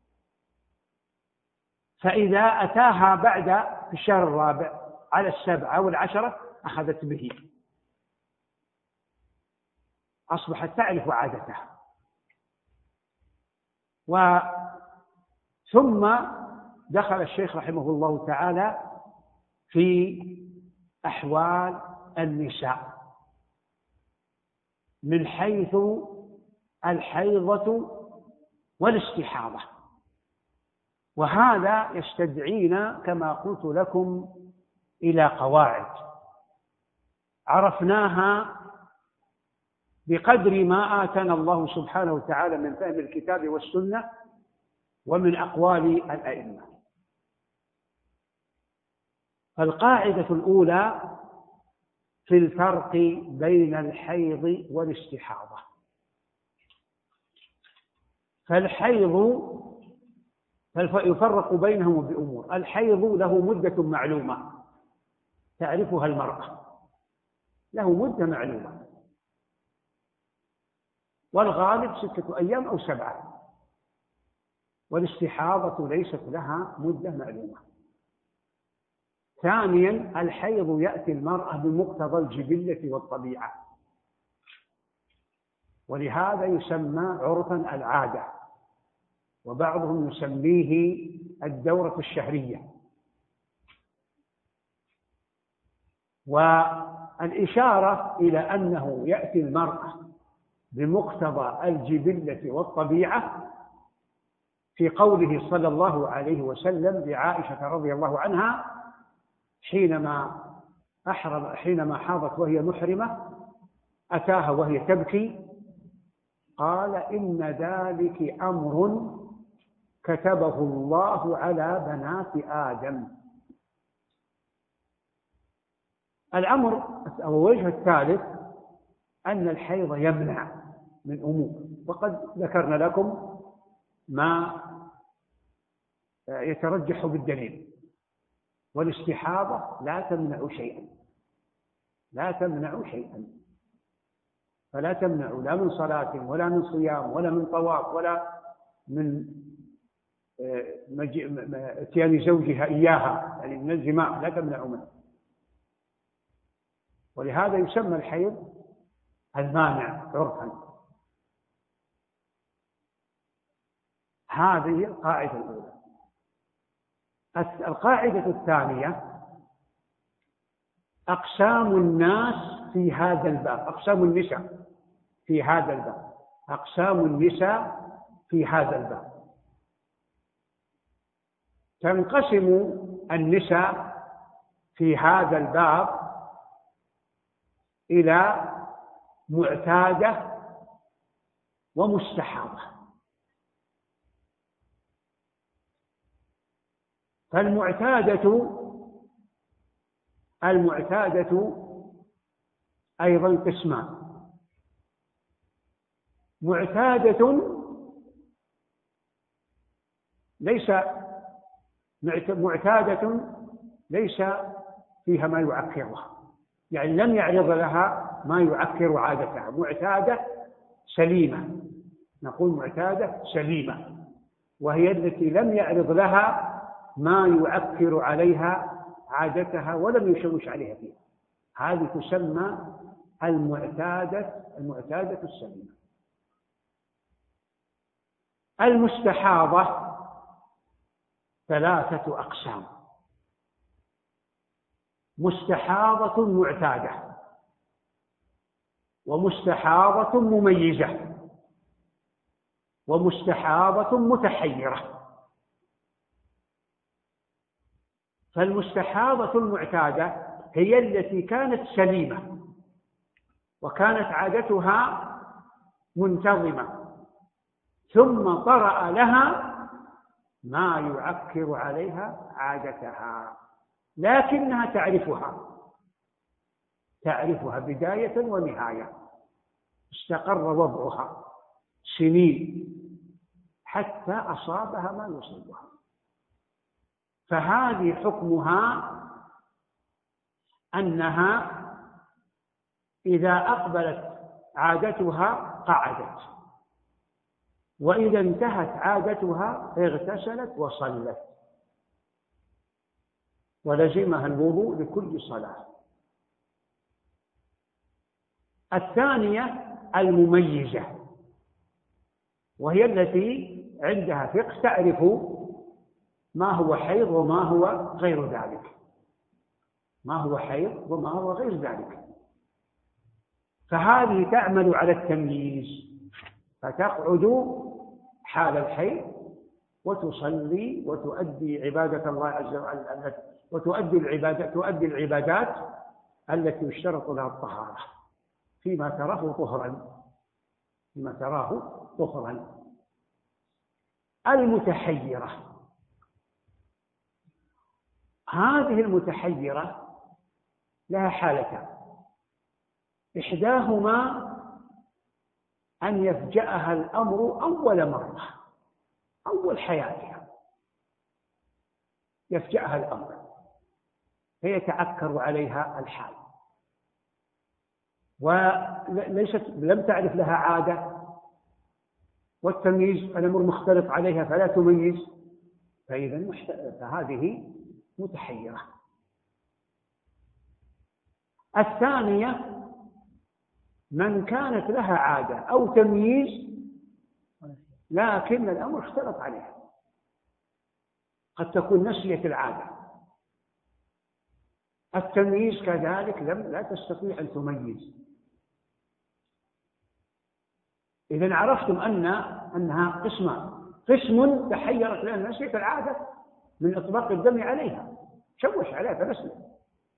Speaker 4: فإذا أتاها بعد في الشهر الرابع على السبعة والعشرة أخذت به، أصبحت تعرف عادتها. وثم دخل الشيخ رحمه الله تعالى في أحوال النساء من حيث الحيضة والاستحاضة، وهذا يستدعينا كما قلت لكم إلى قواعد عرفناها بقدر ما آتانا الله سبحانه وتعالى من فهم الكتاب والسنة ومن أقوال الأئمة. فالقاعدة الأولى في الفرق بين الحيض والاستحاضة. فالحيض يفرق بينهم بأمور. الحيض له مدة معلومة تعرفها المرأة، له مدة معلومة، والغالب ستة أيام أو سبعة. والاستحاضة ليست لها مدة معلومة. ثانيا الحيض يأتي المرأة بمقتضى الجبلة والطبيعة، ولهذا يسمى عرفا العادة، وبعضهم يسميه الدورة الشهرية. والإشارة إلى أنه يأتي المرأة بمقتضى الجبلة والطبيعة في قوله صلى الله عليه وسلم لعائشة رضي الله عنها حينما أحرم حينما حاضت وهي محرمة أتاها وهي تبكي قال: إن ذلك أمر كتبه الله على بنات آدم. الأمر أو الوجه الثالث أن الحيض يمنع من أمور، وقد ذكرنا لكم ما يترجح بالدليل. والاستحاضة لا تمنع شيئا، لا تمنع شيئا، فلا تمنع لا من صلاة ولا من صيام ولا من طواف ولا من اتيان زوجها إياها، يعني من الجماع لا تمنع منه. ولهذا يسمى الحيض المانع عرفا. هذه القاعدة الأولى. القاعدة الثانية أقسام الناس في هذا الباب، أقسام النساء في هذا الباب، أقسام النساء في هذا الباب. تنقسم النساء في هذا الباب إلى معتادة ومستحاضة. فالمعتادة المعتادة أيضا قسمان: معتادة ليس معتادة ليس فيها ما يعكرها، يعني لم يعرض لها ما يعكر عادتها، معتادة سليمة، نقول معتادة سليمة، وهي التي لم يعرض لها ما يعكر عليها عادتها ولم يشوش عليها فيها. هذه تسمى المعتادة المعتادة السليمة. المستحاضة ثلاثة أقسام: مستحاضة معتادة، ومستحاضة مميزة، ومستحاضة متحيرة. فالمستحاضة المعتادة هي التي كانت سليمة وكانت عادتها منتظمة، ثم طرأ لها ما يعكر عليها عادتها، لكنها تعرفها تعرفها بداية ونهاية، استقر وضعها سنين حتى أصابها ما يصيبها. فهذه حكمها أنها إذا أقبلت عادتها قعدت، وإذا انتهت عادتها اغتسلت وصلت، ولزمها الوضوء لكل صلاة. الثانية المميزة، وهي التي عندها فقه تعرف ما هو حيض وما هو غير ذلك، ما هو حيض وما هو غير ذلك. فهذه تعمل على التمييز، فتقعد حال الحيض وتصلي وتؤدي عبادة الله عز وجل، وتؤدي العبادات تؤدي العبادات التي يشترط لها الطهارة فيما تراه طهرا فيما تراه طهرا. المتحيرة، هذه المتحيرة لها حالتان: إحداهما أن يفجأها الأمر أول مرة، أول حياتها يفجأها الأمر فيتعكر عليها الحال، وليست لم تعرف لها عادة، والتمييز الأمر مختلط عليها فلا تميز، فإذا فهذه متحيرة. الثانية من كانت لها عادة أو تمييز لكن الأمر اختلط عليها، قد تكون نسيت العادة. التمييز كذلك لم لا تستطيع أن تميز. إذن عرفتم أن أنها قسمان: قسم تحيرت لأن نسيت العادة من إطلاق الدم عليها، شوش عليها فنسيت.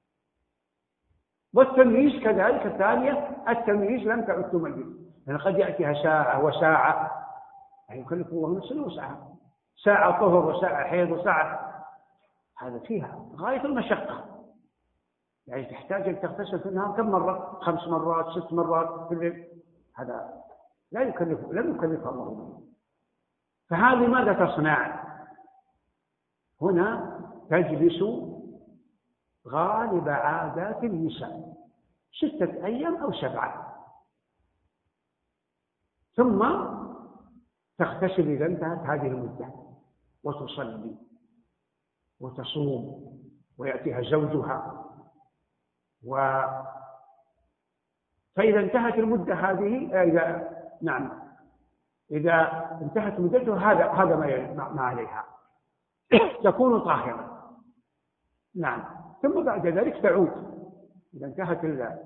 Speaker 4: والتمييز كذلك الثانية، التمييز لم تعد تميز، يعني قد يأتيها ساعة وساعة، يعني يكلف الله نفسا وسعها، ساعة طهر وساعة حيض وساعة، هذا فيها غاية المشقة، يعني تحتاج أن تغتسل في النهار كم مرة؟ خمس مرات، ست مرات في الليل، هذا لا يكلف لم يكلفها الله منه. فهذه ماذا تصنع؟ هنا تجلس غالب عادات النساء ستة أيام أو سبعة، ثم تغتسل إذا انتهت هذه المدة، وتصلي وتصوم، ويأتيها زوجها، و فإذا انتهت المدة هذه إذا نعم إذا انتهت مدتها هذا هذا ما ما عليها تكون طاهرة. نعم. ثم بعد ذلك تعود إذا انتهت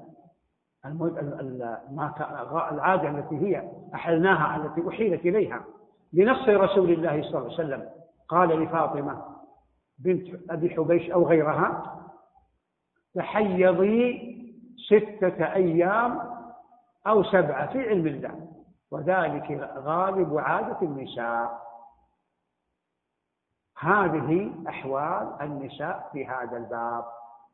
Speaker 4: العادة التي هي أحلناها، التي أحيلت إليها بنص رسول الله صلى الله عليه وسلم، قال لفاطمة بنت أبي حبيش أو غيرها: تحيضي ستة أيام أو سبعة في علم الله، وذلك غالب عادة النساء. هذه أحوال النساء في هذا الباب.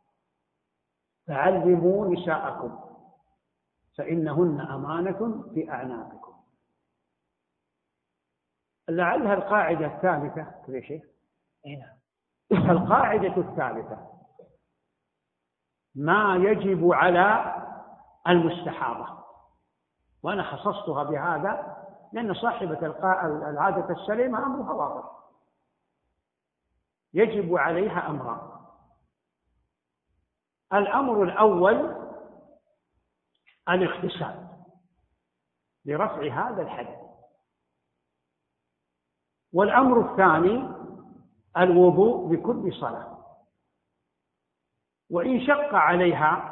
Speaker 4: فعلموا نساءكم فإنهن أمانة في أعناقكم. لعلها القاعدة الثالثة كذا شيء. القاعدة الثالثة: ما يجب على المستحاضة، وأنا خصصتها بهذا لأن صاحبة العادة السليمة أمرها واضح، يجب عليها أمران. الأمر الأول الاغتسال لرفع هذا الحدث، والأمر الثاني الوضوء بكل صلاة، وإن شق عليها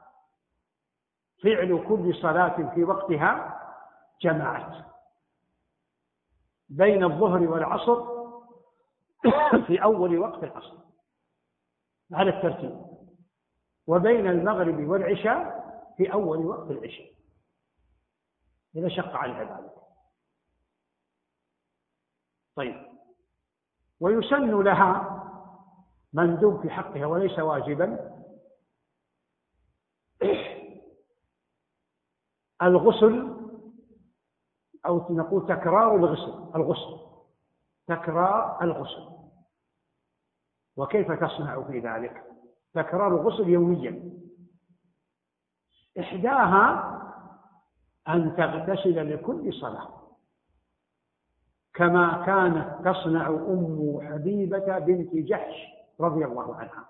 Speaker 4: فعل كل صلاة في وقتها جمعت بين الظهر والعصر في أول وقت العصر على الترتيب، وبين المغرب والعشاء في أول وقت العشاء إذا شق عليها ذلك. طيب، ويسن لها مندوب في حقها وليس واجبا الغسل، أو نقول تكرار الغسل الغسل تكرار الغسل. وكيف تصنع في ذلك؟ تكرار الغسل يوميا. إحداها أن تغتسل لكل صلاة كما كانت تصنع أم حبيبة بنت جحش رضي الله عنها،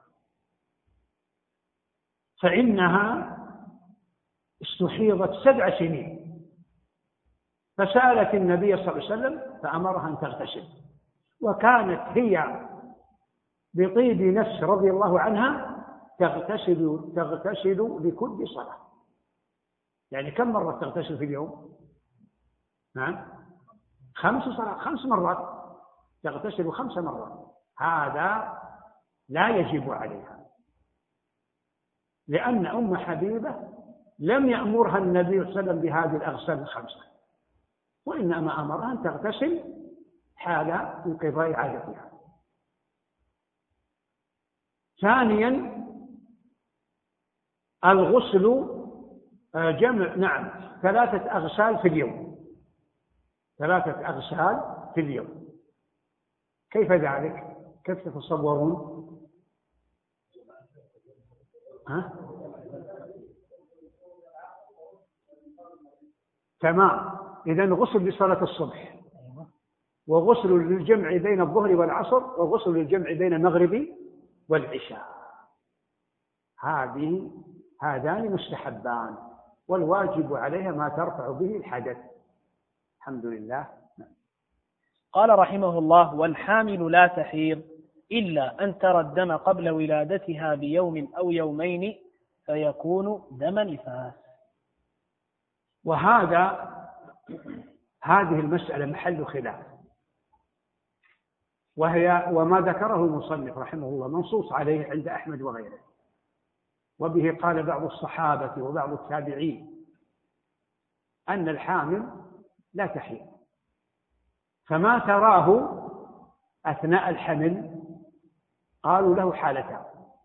Speaker 4: فإنها استحيضت سبع سنين فسألت النبي صلى الله عليه وسلم فأمرها أن تغتسل، وكانت هي بطيب نفس رضي الله عنها تغتسل تغتسل لكل صلاة. يعني كم مرة تغتسل في اليوم؟ نعم، خمس صلاة خمس مرات تغتسل خمس مرات. هذا لا يجب عليها، لأن أم حبيبة لم يأمرها النبي صلى الله عليه وسلم بهذه الأغسال الخمسة، وإنما أمرها أن تغتسل حال انقضاء عادتها. ثانيا الغسل جمع نعم ثلاثة أغسال في اليوم، ثلاثة أغسال في اليوم. كيف ذلك؟ كيف تتصورون؟ ها؟ تمام. إذن غسل لصلاة الصبح، وغسل للجمع بين الظهر والعصر، وغسل للجمع بين المغرب والعشاء. هذه هذان مستحبان، والواجب عليها ما ترفع به الحدث. الحمد لله.
Speaker 2: قال رحمه الله: والحامل لا تحيض إلا أن ترى الدم قبل ولادتها بيوم أو يومين فيكون دم نفاس.
Speaker 4: وهذا هذه المسألة محل خلاف، وهي وما ذكره المصنف رحمه الله منصوص عليه عند أحمد وغيره، وبه قال بعض الصحابة وبعض التابعين أن الحامل لا تحيض، فما تراه أثناء الحمل قالوا له حالتان: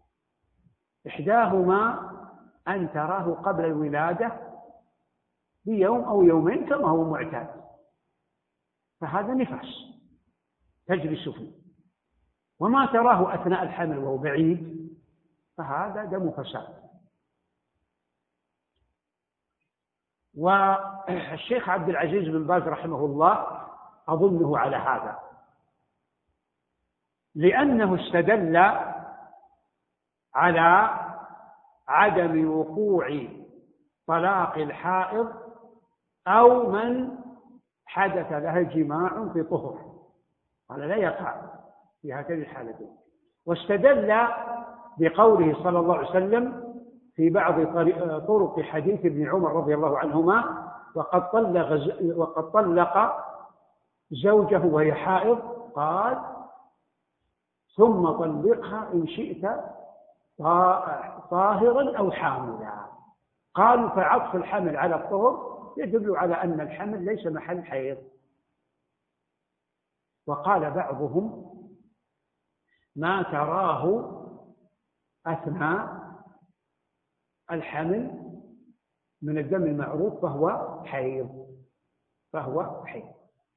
Speaker 4: إحداهما أن تراه قبل الولادة بيوم أو يومين كما هو معتاد، فهذا نفاس تجلس فيه، وما تراه أثناء الحمل وهو بعيد فهذا دم فساد. والشيخ عبد العزيز بن باز رحمه الله أظنه على هذا، لأنه استدل على عدم وقوع طلاق الحائض أو من حدث لها جماع في طهر، قال لا يقع في هاتين الحالتين. واستدل بقوله صلى الله عليه وسلم في بعض طرق حديث ابن عمر رضي الله عنهما: وقد طلق وقد طلق زوجه وهي حائض، قال: ثم طلقها إن شئت طاهرا أو حاملا. قالوا فعطف الحمل على الطهر يدل على أن الحمل ليس محل حيض. وقال بعضهم: ما تراه أثناء الحمل من الدم المعروف فهو حيض فهو حيض.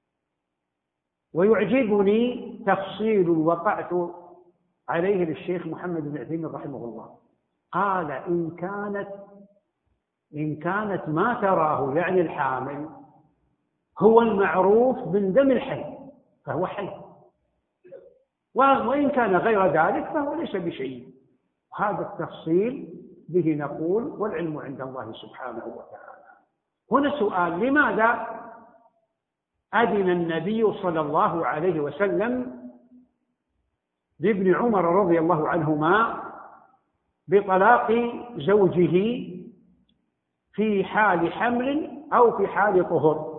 Speaker 4: ويعجبني تفصيل وقعت عليه للشيخ محمد بن عثيمين رحمه الله، قال: إن كانت إن كانت ما تراه يعني الحامل هو المعروف من دم الحيض فهو حيض، وإن كان غير ذلك فهو ليس بشيء. هذا التفصيل به نقول والعلم عند الله سبحانه وتعالى. هنا سؤال: لماذا أذن النبي صلى الله عليه وسلم لابن عمر رضي الله عنهما بطلاق زوجه في حال حمل أو في حال طهر.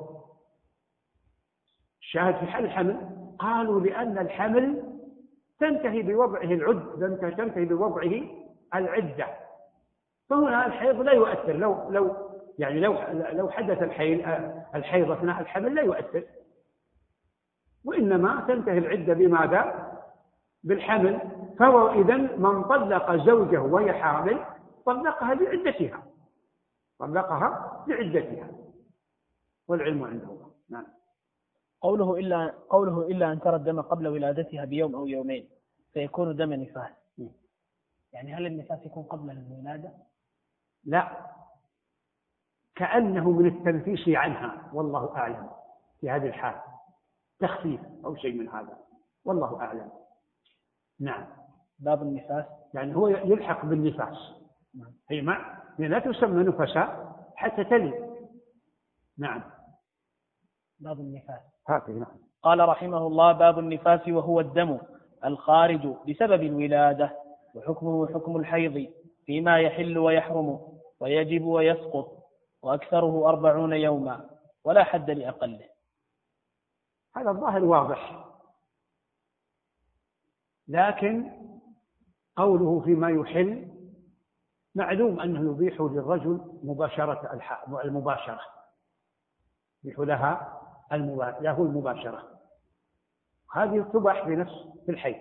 Speaker 4: الشاهد في حال الحمل قالوا لأن الحمل تنتهي بوضعه العد تنتهي بوضعه العدة، فهنا الحيض لا يؤثر. لو لو يعني لو لو حدث الحيض الحيض أثناء الحمل لا يؤثر، وإنما تنتهي العدة بماذا؟ بالحمل. فهو إذن من طلق زوجه وهي حامل طلقها لعدتها طلقها لعدتها والعلم عنده الله. نعم.
Speaker 2: قوله إلا قوله إلا أن ترى الدم قبل ولادتها بيوم أو يومين فيكون دم نفاس، يعني هل النفاس يكون قبل الولادة؟
Speaker 4: لا، كأنه من التنفيس عنها، والله أعلم في هذه الحال، تخفيف أو شيء من هذا، والله أعلم. نعم.
Speaker 2: باب النفاس يعني
Speaker 4: هو يلحق بالنفاس.
Speaker 2: نعم.
Speaker 4: هي ما لا تسمى نفساء حتى تلي. نعم.
Speaker 2: باب النفاس.
Speaker 4: هذه نعم.
Speaker 2: قال رحمه الله: باب النفاس وهو الدم الخارج بسبب الولادة، وحكمه حكم الحيض فيما يحل ويحرم ويجب ويسقط، وأكثره أربعون يوما ولا حد لأقله.
Speaker 4: هذا الظاهر واضح، لكن قوله فيما يحل معلوم أنه يبيح للرجل مباشرة المباشرة يبيح لها له المباشرة، هذه تباح بنفس في الحي.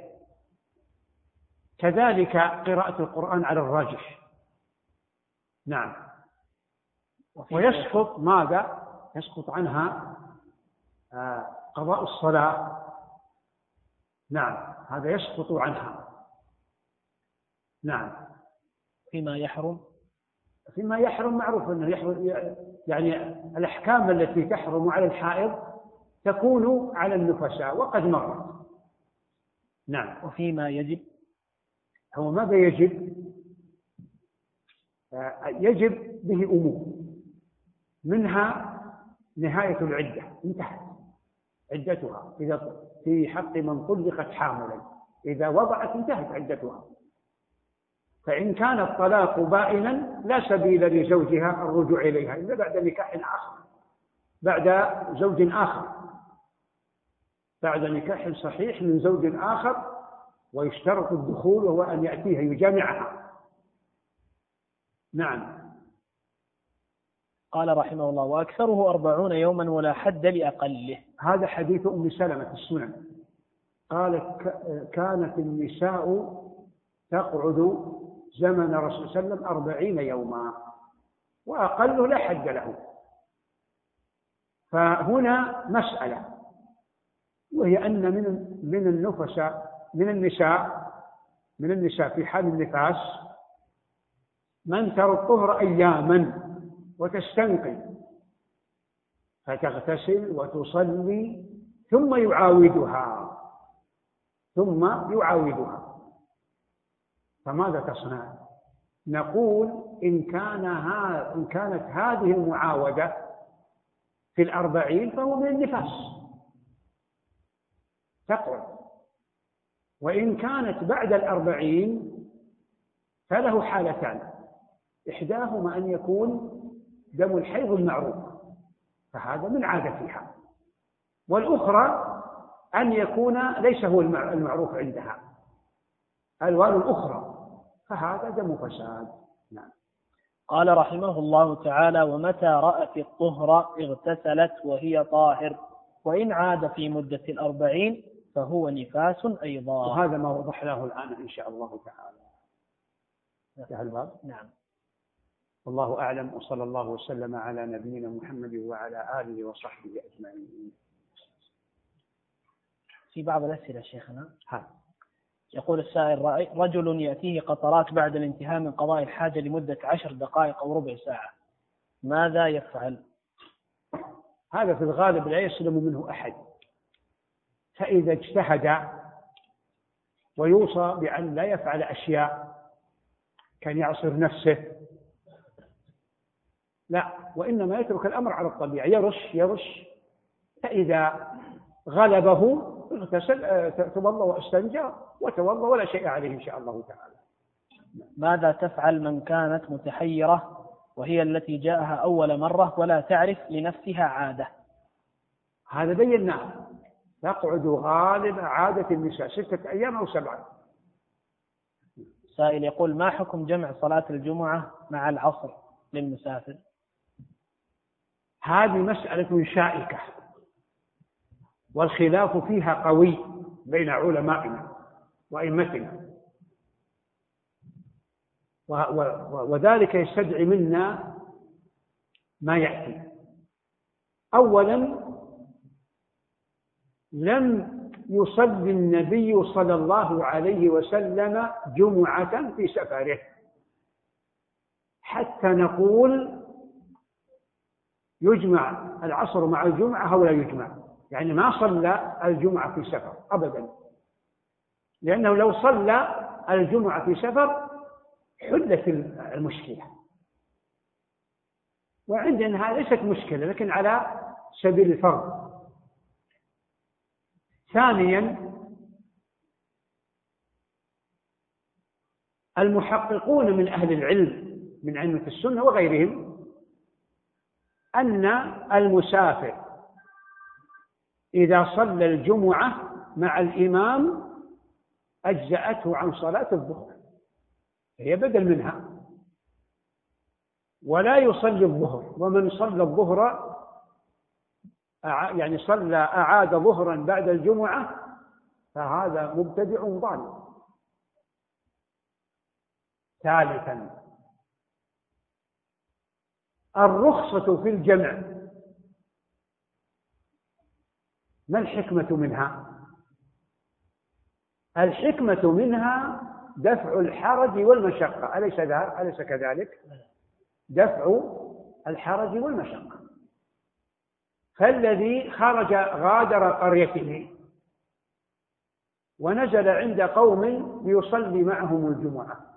Speaker 4: كذلك قراءة القرآن على الراجح. نعم. ويسقط ماذا؟ يسقط عنها قضاء الصلاة. نعم، هذا يسقط عنها. نعم.
Speaker 2: فيما يحرم
Speaker 4: فيما يحرم معروف أنه يحرم، يعني الأحكام التي تحرم على الحائض تكون على النفساء وقد مرت. نعم.
Speaker 2: وفيما يجب،
Speaker 4: هو ماذا يجب؟ يجب به أمور، منها نهاية العدة، انتهت عدتها إذا في حق من طلقت حاملا، إذا وضعت انتهت عدتها. فإن كان الطلاق بائنا لا سبيل لزوجها الرجوع إليها إلا بعد نكاح آخر، بعد زوج آخر، بعد نكاح صحيح من زوج آخر، ويشترط الدخول وهو أن يأتيها يجامعها. نعم.
Speaker 2: قال رحمه الله: وأكثره أربعون يوما ولا حد لأقله.
Speaker 4: هذا حديث أم سلمة في السنن، قالت: كانت النساء تقعد زمن رسول الله صلى الله عليه وسلم أربعين يوما، وأقله لا حد له. فهنا مسألة، وهي أن من من النفساء من النساء من النساء في حال النفاس من ترى الطهر أياما وتستنقي فتغتسل وتصلي ثم يعاودها ثم يعاودها فماذا تصنع؟ نقول إن كان ها إن كانت هذه المعاودة في الأربعين فهو من النفاس تقعد، وإن كانت بعد الأربعين فله حالتان، إحداهما أن يكون دم الحيض المعروف فهذا من عادتها، والأخرى أن يكون ليس هو المعروف عندها، ألوان أخرى، فهذا دم فساد. نعم.
Speaker 2: قال رحمه الله تعالى: ومتى رأت الطهر اغتسلت وهي طاهر، وإن عاد في مدة الأربعين فهو نفاس أيضا.
Speaker 4: وهذا ما وضح له الآن إن شاء الله تعالى. انتهى الباب.
Speaker 2: نعم.
Speaker 4: والله أعلم، وصلى الله وسلم على نبينا محمد وعلى آله وصحبه أجمعين.
Speaker 2: في بعض الأسئلة شيخنا.
Speaker 4: ها.
Speaker 2: يقول السائل: رجل يأتيه قطرات بعد الانتهاء من قضاء الحاجة لمدة عشر دقائق أو ربع ساعة، ماذا يفعل؟
Speaker 4: هذا في الغالب لا يسلم منه أحد، فإذا اجتهد ويوصى بأن لا يفعل أشياء كان يعصر نفسه، لا، وإنما يترك الأمر على الطبيعة، يرش يرش فإذا غلبه اغتسل توضأ واستنجى وتوضأ ولا شيء عليه إن شاء الله تعالى.
Speaker 2: ماذا تفعل من كانت متحيرة وهي التي جاءها أول مرة ولا تعرف لنفسها عادة؟
Speaker 4: هذا بيناه، تقعد غالب عادة النساء ستة أيام أو سبعة.
Speaker 2: سائل يقول: ما حكم جمع صلاة الجمعة مع العصر للمسافر؟
Speaker 4: هذه مسألة شائكة والخلاف فيها قوي بين علمائنا وأئمتنا، وذلك يستدعي منا ما يأتي. أولا، لم يصلي النبي صلى الله عليه وسلم جمعة في سفره حتى نقول يجمع العصر مع الجمعة أو لا يجمع، يعني ما صلى الجمعة في سفر أبدا، لأنه لو صلى الجمعة في سفر حلت المشكلة، وعندنا ليست مشكلة لكن على سبيل الفرض. ثانيا، المحققون من أهل العلم من أئمة السنة وغيرهم أن المسافر إذا صلى الجمعة مع الإمام أجزأته عن صلاة الظهر، هي بدل منها، ولا يصلي الظهر. ومن صلى الظهر يعني صلى أعاد ظهرا بعد الجمعة فهذا مبتدع ضال. ثالثا، الرخصة في الجمع ما الحكمة منها؟ الحكمة منها دفع الحرج والمشقة، أليس أليس كذلك؟ دفع الحرج والمشقة. فالذي خرج غادر قريته ونزل عند قوم يصلي معهم الجمعة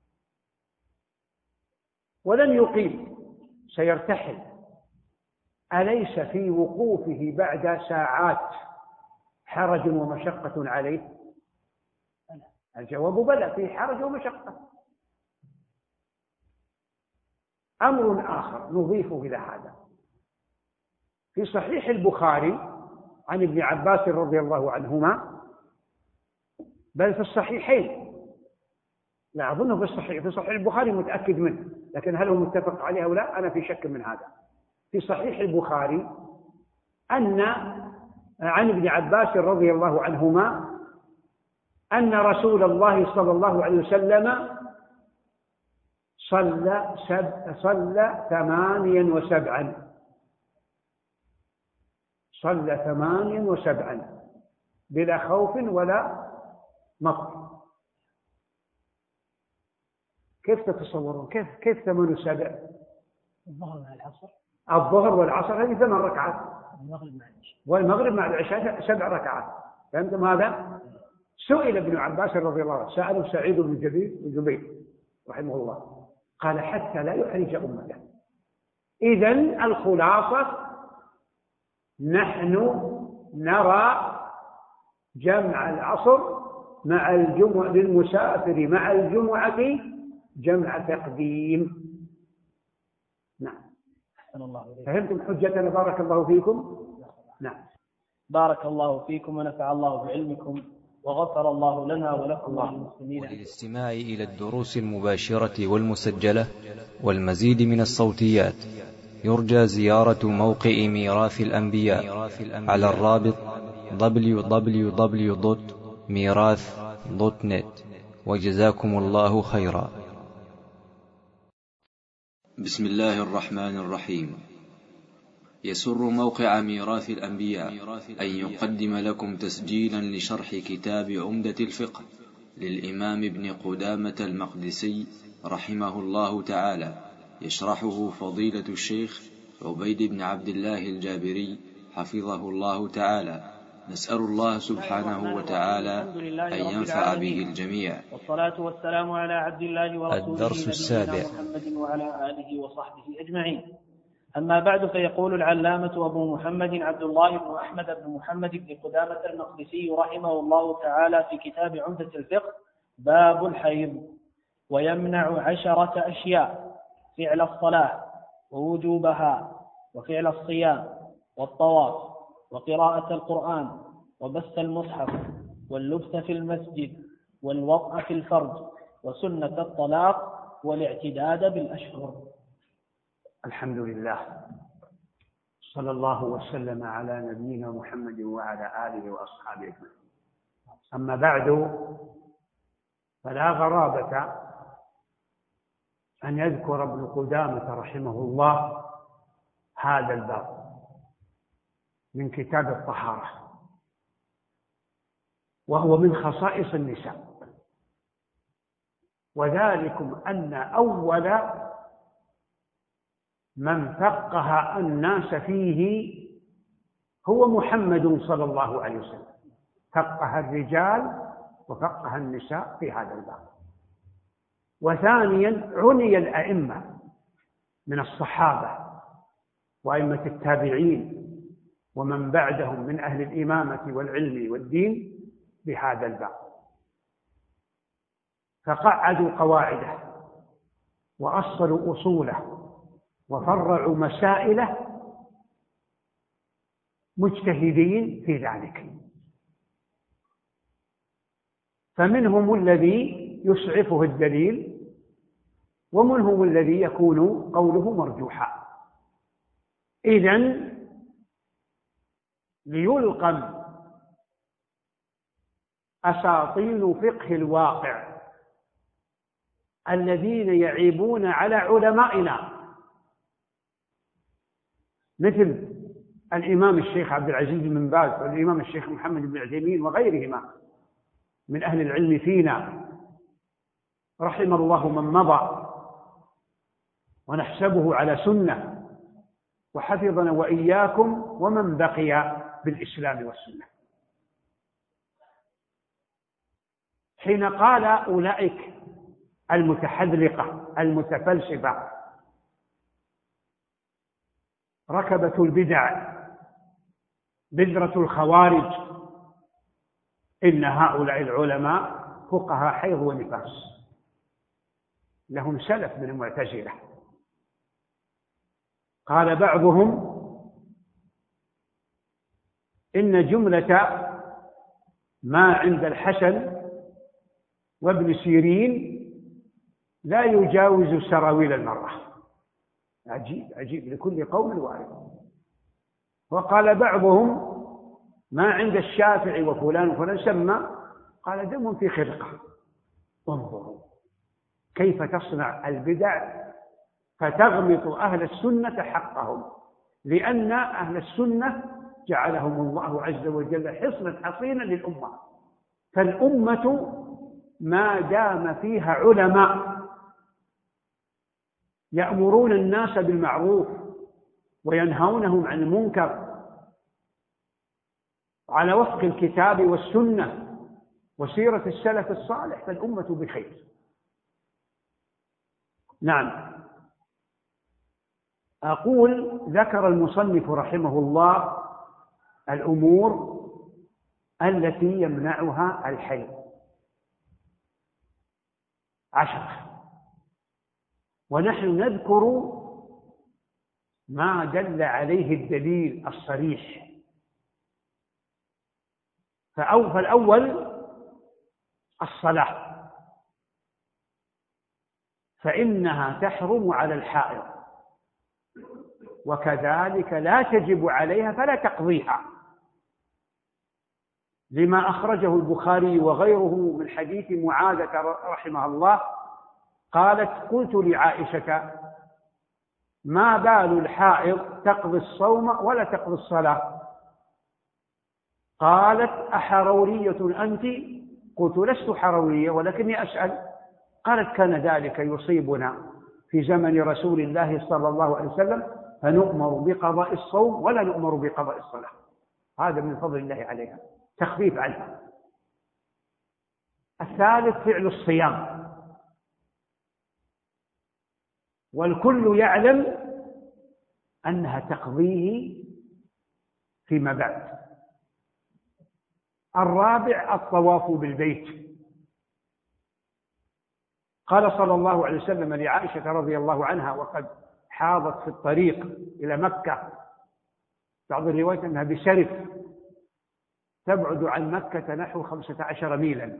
Speaker 4: ولم يقيم سيرتحل، أليس في وقوفه بعد ساعات حرج ومشقة عليه؟ الجواب بلى، في حرج ومشقة. أمر آخر نضيفه إلى هذا، في صحيح البخاري عن ابن عباس رضي الله عنهما، بل في الصحيحين، لا أظنه في الصحيح في صحيح البخاري متأكد منه، لكن هل هو متفق عليه أو لا أنا في شك من هذا. في صحيح البخاري أن عن ابن عباس رضي الله عنهما أن رسول الله صلى الله عليه وسلم صلى سب صلى ثمانيا وسبعا صلى ثمانيا وسبعا بلا خوف ولا مطر. كيف تتصورون؟ كيف كيف ثمان وسبع؟
Speaker 2: الظهر مع العصر،
Speaker 4: الظهر والعصر هذه ثمان ركعات،
Speaker 2: المغرب مع العشاء،
Speaker 4: والمغرب مع العشاء سبع ركعات. فهمتم هذا؟ سئل ابن عباس رضي الله عنه، سأله سعيد بن جبير رحمه الله، قال: حتى لا يحرج أمته. إذن الخلاصة نحن نرى جمع العصر مع الجمعة للمسافر مع الجمعة جمع تقديم. نعم. فهمتم حجتنا؟ بارك الله فيكم. نعم.
Speaker 2: بارك الله فيكم ونفع الله بعلمكم وغفر الله لنا ولكم وللمسلمين.
Speaker 1: وللاستماع إلى الدروس المباشرة والمسجلة والمزيد من الصوتيات يرجى زيارة موقع ميراث الأنبياء على الرابط دبليو دبليو دبليو دوت ميراث دوت نت. وجزاكم الله خيرا. بسم الله الرحمن الرحيم. يسر موقع ميراث الأنبياء أن يقدم لكم تسجيلا لشرح كتاب عمدة الفقه للإمام ابن قدامة المقدسي رحمه الله تعالى، يشرحه فضيلة الشيخ عبيد بن عبد الله الجابري حفظه الله تعالى. نسأل الله سبحانه وتعالى أن ينفع به الجميع.
Speaker 2: والصلاة والسلام على عبد الله ورسوله
Speaker 1: الدرس السابع.
Speaker 2: محمد وعلى آله وصحبه أجمعين. أما بعد فيقول العلامة أبو محمد عبد الله بن أحمد بن محمد بن قدامة المقدسي رحمه الله تعالى في كتاب عمدة الفقه: باب الحيض. ويمنع عشرة أشياء: فعل الصلاة ووجوبها، وفعل الصيام، والطواف، وقراءة القرآن، وبث المصحف، واللبس في المسجد، والوطأ في الفرج، وسنة الطلاق، والاعتداد بالأشهر.
Speaker 4: الحمد لله، صلى الله وسلم على نبينا محمد وعلى آله وأصحابه أجمعين. أما بعد، فلا غرابة أن يذكر ابن قدامة رحمه الله هذا الباب من كتاب الطهارة، وهو من خصائص النساء، وذلكم أن أول من فقه الناس فيه هو محمد صلى الله عليه وسلم، فقه الرجال وفقه النساء في هذا الباب. وثانيا عني الأئمة من الصحابة وأئمة التابعين ومن بعدهم من أهل الإمامة والعلم والدين بهذا الباب، فقعدوا قواعده وأصلوا أصوله وفرعوا مسائله مجتهدين في ذلك. فمنهم الذي يسعفه الدليل، ومنهم الذي يكون قوله مرجوحا. إذن ليلقم أساطين فقه الواقع الذين يعيبون على علمائنا، مثل الإمام الشيخ عبد العزيز بن باز والإمام الشيخ محمد بن عثيمين وغيرهما من أهل العلم فينا، رحم الله من مضى ونحسبه على سنة، وحفظنا وإياكم ومن بقي بالإسلام والسنة. حين قال أولئك المتحذلقة المتفلسفة ركبة البدع بذرة الخوارج إن هؤلاء العلماء فقهاء حيض ونفاس، لهم سلف من المعتزلة. قال بعضهم إن جملة ما عند الحسن وابن سيرين لا يجاوز سراويل المرأة. عجيب عجيب، لكل قوم وارد. وقال بعضهم ما عند الشافعي وفلان وفلان سمى، قال دم في خرقة. انظروا كيف تصنع البدع فتغمط أهل السنة حقهم، لأن أهل السنة جعلهم الله عز وجل حصنا حصينا للأمة. فالأمة ما دام فيها علماء يأمرون الناس بالمعروف وينهونهم عن المنكر على وفق الكتاب والسنة وسيرة السلف الصالح، فالأمة بخير. نعم، أقول ذكر المصنف رحمه الله الأمور التي يمنعها الحيض عشرة، ونحن نذكر ما دل عليه الدليل الصريح. فالأول الصلاة، فإنها تحرم على الحائض، وكذلك لا تجب عليها فلا تقضيها، لما أخرجه البخاري وغيره من حديث معاذة رحمها الله قالت: قلت لعائشة ما بال الحائض تقضي الصوم ولا تقضي الصلاة؟ قالت: أحرورية أنت؟ قلت: لست حرورية ولكني أسأل. قالت: كان ذلك يصيبنا في زمن رسول الله صلى الله عليه وسلم، فنؤمر بقضاء الصوم ولا نؤمر بقضاء الصلاة. هذا من فضل الله عليها، تخفيف عنها. الثالث فعل الصيام، والكل يعلم أنها تقضيه فيما بعد. الرابع الطواف بالبيت. قال صلى الله عليه وسلم لعائشة رضي الله عنها وقد حاضت في الطريق إلى مكة، بعض الروايات أنها بسرف تبعد عن مكة نحو خمسة عشر ميلا،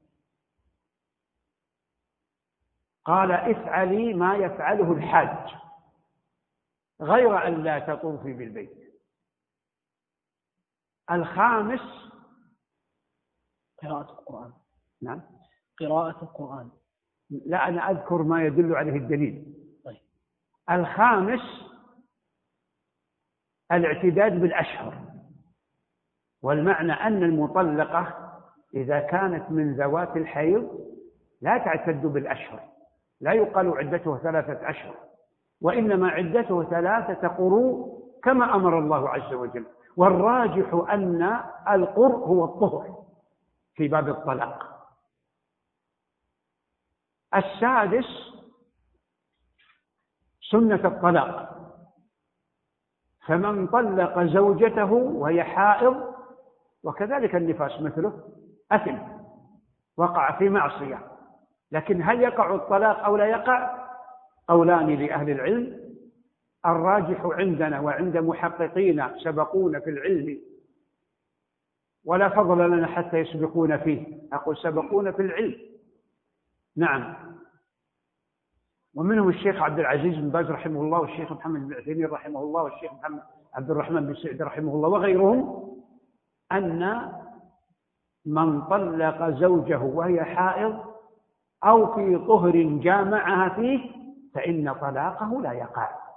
Speaker 4: قال افعلي ما يفعله الحاج غير أن لا تطوفي بالبيت. الخامس
Speaker 2: قراءة القرآن.
Speaker 4: نعم،
Speaker 2: قراءة القرآن.
Speaker 4: لا، أنا أذكر ما يدل عليه الدليل.
Speaker 2: طيب.
Speaker 4: الخامس الاعتداد بالأشهر، والمعنى أن المطلقة إذا كانت من ذوات الحيض لا تعتد بالأشهر، لا يقال عدته ثلاثة أشهر، وإنما عدته ثلاثة قروء كما أمر الله عز وجل. والراجح أن القرء هو الطهر في باب الطلاق. السادس سنة الطلاق، فمن طلق زوجته وهي حائض، وكذلك النفاس مثله، أثم، وقع في معصية. لكن هل يقع الطلاق أو لا يقع؟ قولان لأهل العلم. الراجح عندنا وعند محققين سبقونا في العلم، ولا فضل لنا حتى يسبقون فيه، أقول سبقونا في العلم، نعم، ومنهم الشيخ عبد العزيز بن باز رحمه الله، والشيخ محمد بن عثيمين رحمه الله، والشيخ محمد عبد الرحمن بن سعد رحمه الله وغيرهم، أن من طلق زوجه وهي حائض أو في طهر جامعها فيه فإن طلاقه لا يقع.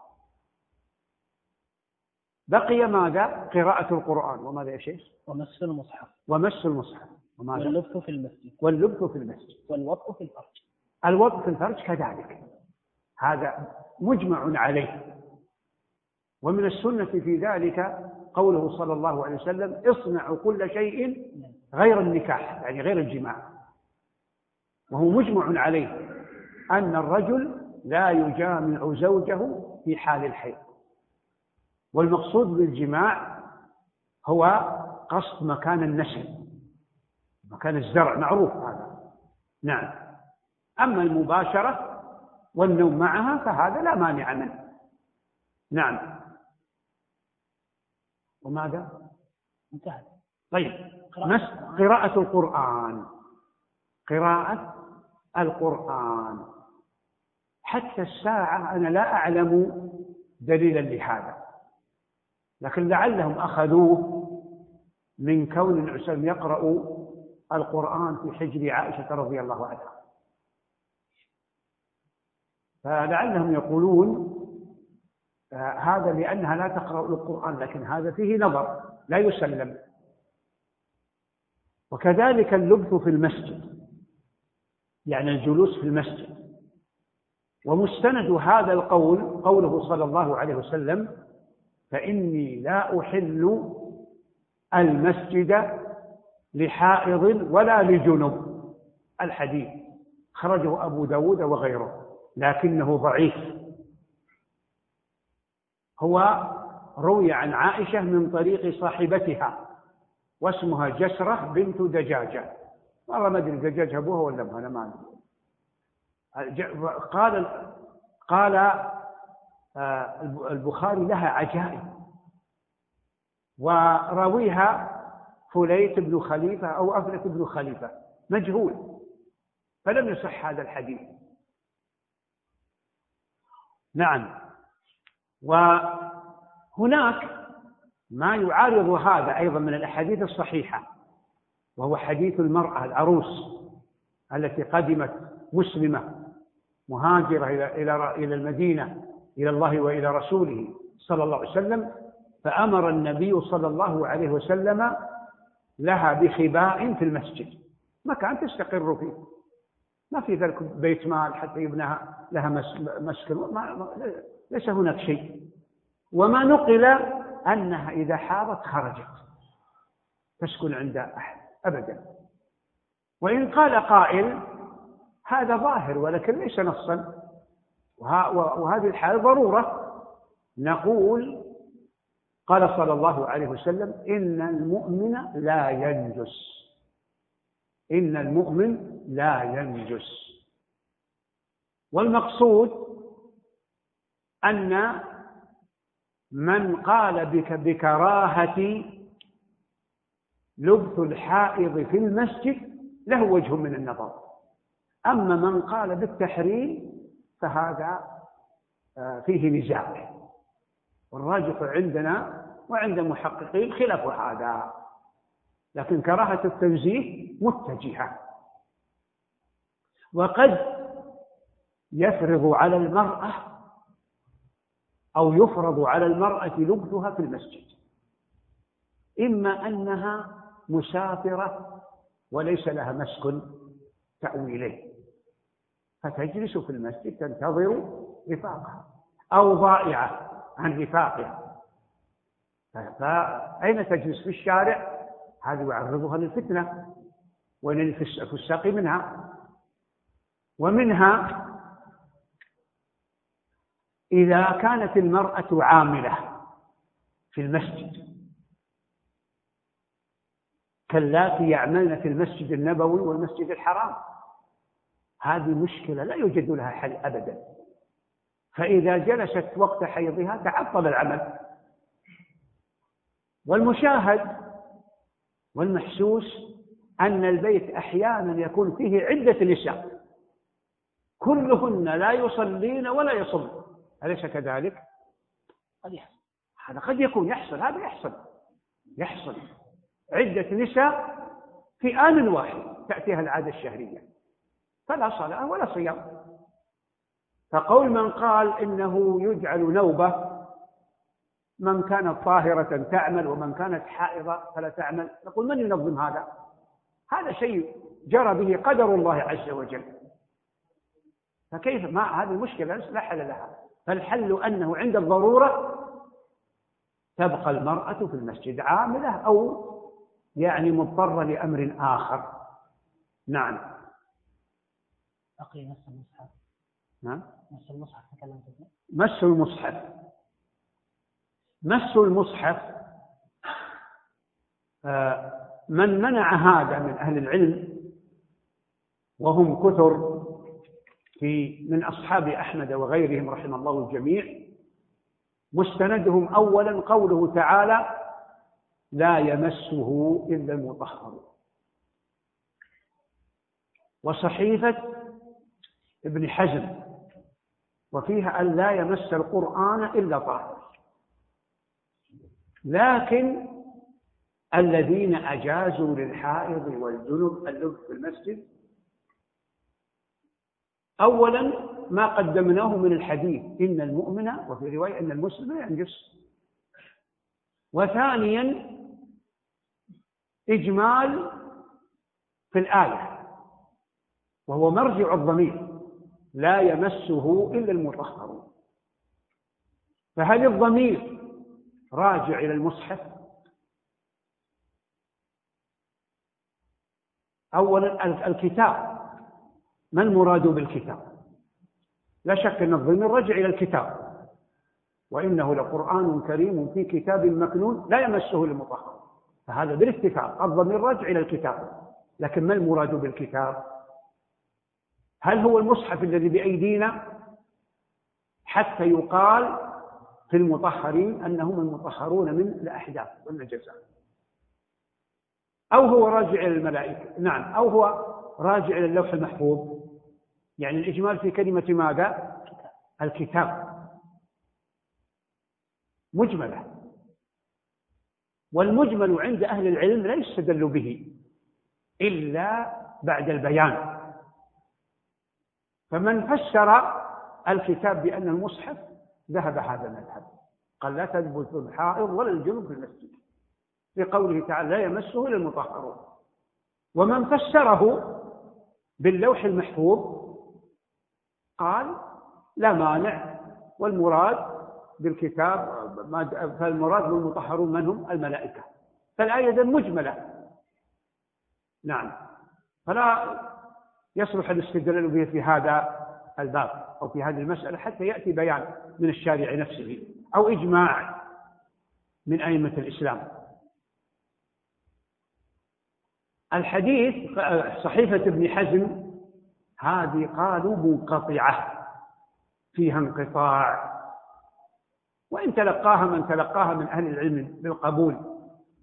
Speaker 4: بقي ماذا؟ قراءة القرآن. وماذا يا شيخ؟
Speaker 2: ومس المصحف.
Speaker 4: ومس المصحف. وماذا؟
Speaker 2: واللبث في المسجد.
Speaker 4: واللبث في المسجد.
Speaker 2: والوطء في الفرج.
Speaker 4: الوطء في الفرج كذلك، هذا مجمع عليه. ومن السنة في ذلك قوله صلى الله عليه وسلم اصنعوا كل شيء غير النكاح، يعني غير الجماع، وهو مجمع عليه أن الرجل لا يجامع زوجه في حال الحيض. والمقصود بالجماع هو قصد مكان النسل، مكان الزرع، معروف هذا، نعم. أما المباشرة والنوم معها فهذا لا مانع منه، نعم. وماذا؟
Speaker 2: انتهى.
Speaker 4: طيب، قراءة القرآن. قراءة القرآن حتى الساعة أنا لا أعلم دليلا لهذا، لكن لعلهم أخذوه من كون العسام يقرأ القرآن في حجر عائشة رضي الله عنها، فلعلهم يقولون هذا لأنها لا تقرأ القرآن، لكن هذا فيه نظر لا يسلم. وكذلك اللبث في المسجد، يعني الجلوس في المسجد. ومستند هذا القول قوله صلى الله عليه وسلم فإني لا أحل المسجد لحائض ولا لجنب. الحديث خرجه أبو داود وغيره، لكنه ضعيف. هو روي عن عائشة من طريق صاحبتها واسمها جسرة بنت دجاجة، والله ما أدري دجاج أبوها ولا أمها، أنا ما أدري. قال قال البخاري لها عجائب، وراويها فليت بن خليفة أو أفلت بن خليفة مجهول، فلم يصح هذا الحديث، نعم. وهناك ما يعارض هذا أيضا من الأحاديث الصحيحة، وهو حديث المرأة العروس التي قدمت مسلمة مهاجرة إلى إلى المدينة إلى الله وإلى رسوله صلى الله عليه وسلم، فأمر النبي صلى الله عليه وسلم لها بخباء في المسجد، مكان تستقر فيه، ما في ذلك بيت مال حتى يبنى لها مسكن، ليس هناك شيء. وما نقل أنها إذا حاضت خرجت تسكن عند أحد أبدا. وإن قال قائل هذا ظاهر ولكن ليس نصا، وهذه الحالة ضرورة، نقول قال صلى الله عليه وسلم إن المؤمن لا ينجس، إن المؤمن لا ينجس. والمقصود أن من قال بك بكراهة لبث الحائض في المسجد له وجه من النظر، أما من قال بالتحريم فهذا فيه نزاع، والراجح عندنا وعند محققين خلاف هذا، لكن كراهة التنزيه متجهة. وقد يفرض على المرأة أو يفرض على المرأة لبثها في المسجد، إما أنها مسافرة وليس لها مسكن تأوي إليه فتجلس في المسجد تنتظر رفاقها، أو ضائعة عن رفاقها فأين تجلس؟ في الشارع، هذا يعرضها للفتنة وللفساق منها. ومنها إذا كانت المرأة عاملة في المسجد كاللاتي يعملن في المسجد النبوي والمسجد الحرام، هذه مشكلة لا يوجد لها حل أبدا، فإذا جلست وقت حيضها تعطل العمل. والمشاهد والمحسوس أن البيت أحيانا يكون فيه عدة نساء كلهن لا يصلين ولا يصلن، أليس كذلك؟ قد يحصل هذا، قد يكون يحصل هذا، يحصل يحصل عدة نساء في آن واحد تأتيها العادة الشهرية فلا صلاة ولا صيام. فقول من قال إنه يجعل نوبة من كانت طاهرة تعمل ومن كانت حائضة فلا تعمل، نقول من ينظم هذا؟ هذا شيء جرى به قدر الله عز وجل، فكيف ما هذه المشكلة لا حل لها. فالحل أنه عند الضرورة تبقى المرأة في المسجد عاملة أو يعني مضطرة لأمر آخر. نعم.
Speaker 2: أقي مس المصحف.
Speaker 4: نعم.
Speaker 2: مس المصحف تكلمت فيه.
Speaker 4: مس المصحف، مس المصحف من منع هذا من أهل العلم وهم كثر في من أصحاب أحمد وغيرهم رحم الله الجميع، مستندهم أولا قوله تعالى لا يمسه إلا المطهرون، وصحيفة ابن حزم وفيها أن لا يمس القرآن إلا طاهر. لكن الذين أجازوا للحائض والجنب اللبث في المسجد أولا ما قدمناه من الحديث إن المؤمن، وفي رواية إن المسلم ينجس، وثانيا إجمال في الآية وهو مرجع الضمير لا يمسه إلا المطهرون. فهل الضمير راجع إلى المصحف؟ أولا الكتاب، ما المراد بالكتاب؟ لا شك أن الضمير رجع إلى الكتاب، وإنه لقرآن كريم في كتاب مكنون لا يمسه المطهر، فهذا بالاتفاق الضمير رجع إلى الكتاب. لكن ما المراد بالكتاب؟ هل هو المصحف الذي بأيدينا حتى يقال في المطهرين أنهم المطهرون من الأحداث والنجاسات، أو هو راجع إلى الملائكة؟ نعم، أو هو راجع إلى اللوح المحفوظ. يعني الإجمال في كلمة ماذا؟ الكتاب مجملة، والمجمل عند أهل العلم لا يستدل به إلا بعد البيان. فمن فسر الكتاب بأن المصحف ذهب هذا المذهب، قال لا تلبث الحائض ولا الجنب في المسجد في قوله تعالى لا يمسه إلا المطهرون. ومن فسره باللوح المحفوظ قال لا مانع، والمراد بالكتاب فالمراد بالمطهرون من هم؟ الملائكة، فالآية مجملة. نعم، فلا يصلح الاستدلال به في هذا الباب أو في هذه المسألة حتى يأتي بيان من الشارع نفسه. أو إجماع من أئمة الإسلام. الحديث صحيفة ابن حزم هذه قالوا منقطعة فيها انقطاع، وإن تلقاها من تلقاها من أهل العلم بالقبول،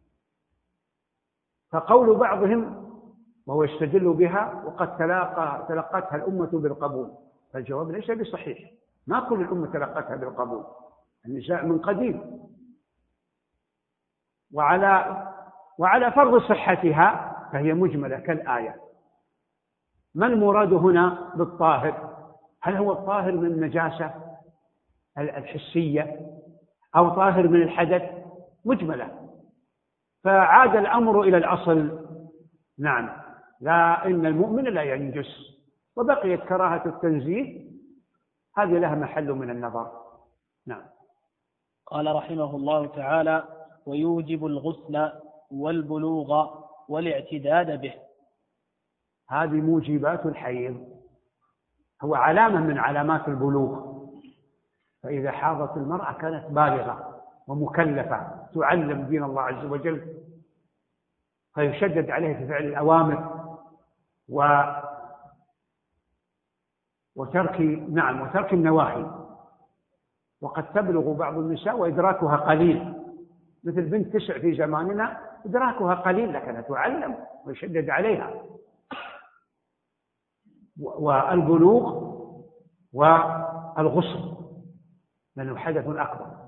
Speaker 4: فقول بعضهم وهو يستدل بها وقد تلاقى تلقتها الأمة بالقبول، فالجواب ليس بصحيح، ما كل الأمة تلقتها بالقبول، النزاع من قديم. وعلى وعلى فرض صحتها فهي مجملة كالآية. ما المراد هنا بالطاهر؟ هل هو الطاهر من النجاسة الحسية أو طاهر من الحدث؟ مجملة، فعاد الأمر إلى الأصل. نعم، لا، إن المؤمن لا ينجس، وبقيت كراهة التنزيه هذه لها محل من النظر. نعم.
Speaker 2: قال رحمه الله تعالى: ويوجب الغسل والبلوغ والاعتداد به.
Speaker 4: هذه موجبات الحيض، هو علامة من علامات البلوغ، فإذا حاضت المرأة كانت بالغة ومكلفة تعلم دين الله عز وجل، فيشدد عليها في فعل الأوامر و وترك نعم وترك النواهي. وقد تبلغ بعض النساء وإدراكها قليل، مثل بنت تسع في زماننا إدراكها قليل لكنها تعلم ويشدد عليها. والبلوغ والغسل لأنه حدث أكبر.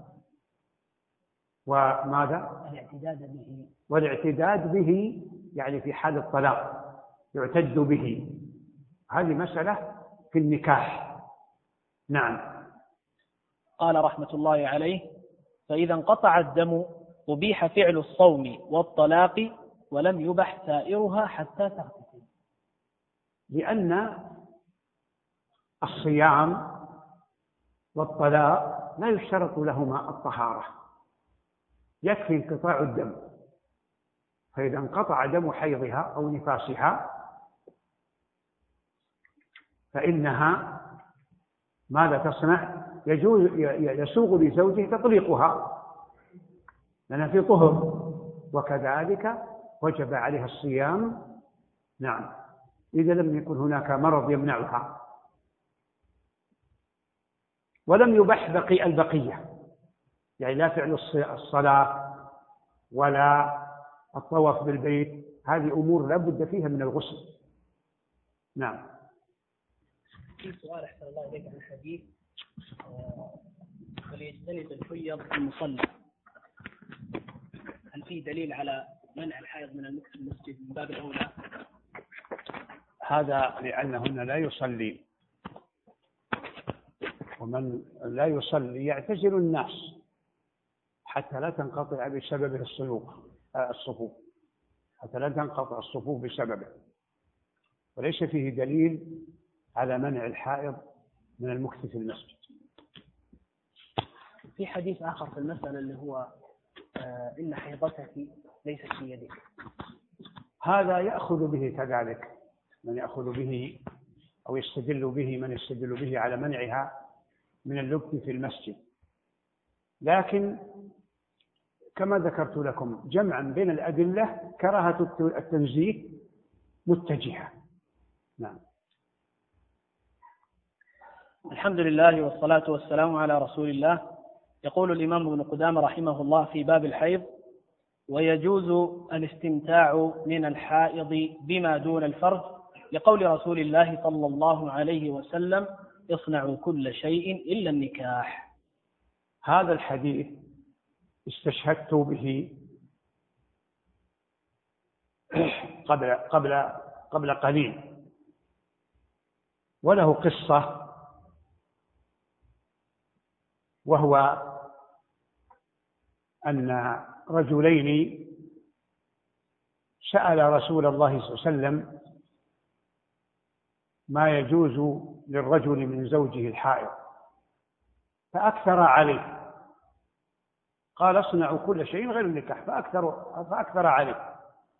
Speaker 4: وماذا؟
Speaker 2: الاعتداد به.
Speaker 4: والاعتداد به يعني في حال الطلاق يعتد به، هذه مسألة في النكاح. نعم.
Speaker 2: قال رحمة الله عليه: فإذا انقطع الدم أبيح فعل الصوم والطلاق ولم يبح سائرها حتى تغتسل.
Speaker 4: لأن الصيام والطلاق لا يشترط لهما الطهارة، يكفي انقطاع الدم، فإذا انقطع دم حيضها أو نفاسها فإنها ماذا تصنع؟ يجوز يسوغ لزوجه تطليقها لأنها في طهر، وكذلك وجب عليها الصيام. نعم، إذا لم يكن هناك مرض يمنعها. ولم يبح بقي البقية، يعني لا فعل الصلاة ولا الطواف بالبيت، هذه أمور لا بد فيها من الغسل. نعم.
Speaker 2: في سؤال أحسن الله إليك عن الحديث: وليجتنب الحيض المصلى، هل في دليل على منع الحائض من المكث في المسجد من باب الأولى؟
Speaker 4: هذا لأنهن لا يصلي، ومن لا يصلي يعتزل الناس حتى لا تنقطع بسببه الصفوف، حتى لا تنقطع الصفوف بسببه، وليس فيه دليل على منع الحائض من المكث في المسجد.
Speaker 2: في حديث آخر في المسألة اللي هو آه إن حيضتك ليست في يدك،
Speaker 4: هذا يأخذ به كذلك من يأخذ به أو يستدل به من يستدل به على منعها من اللبث في المسجد، لكن كما ذكرت لكم جمعا بين الأدلة كراهة التنزيه متجهة. نعم.
Speaker 2: الحمد لله والصلاة والسلام على رسول الله. يقول الإمام ابن قدامة رحمه الله في باب الحيض: ويجوز الاستمتاع من الحائض بما دون الفرج، لقول رسول الله صلى الله عليه وسلم: اصنعوا كل شيء إلا النكاح.
Speaker 4: هذا الحديث استشهدت به قبل قبل قبل قليل، وله قصة، وهو أن رجلين سأل رسول الله صلى الله عليه وسلم ما يجوز للرجل من زوجه الحائض، فأكثر عليه، قال اصنعوا كل شيء غير النكاح، فأكثر, فأكثر عليه.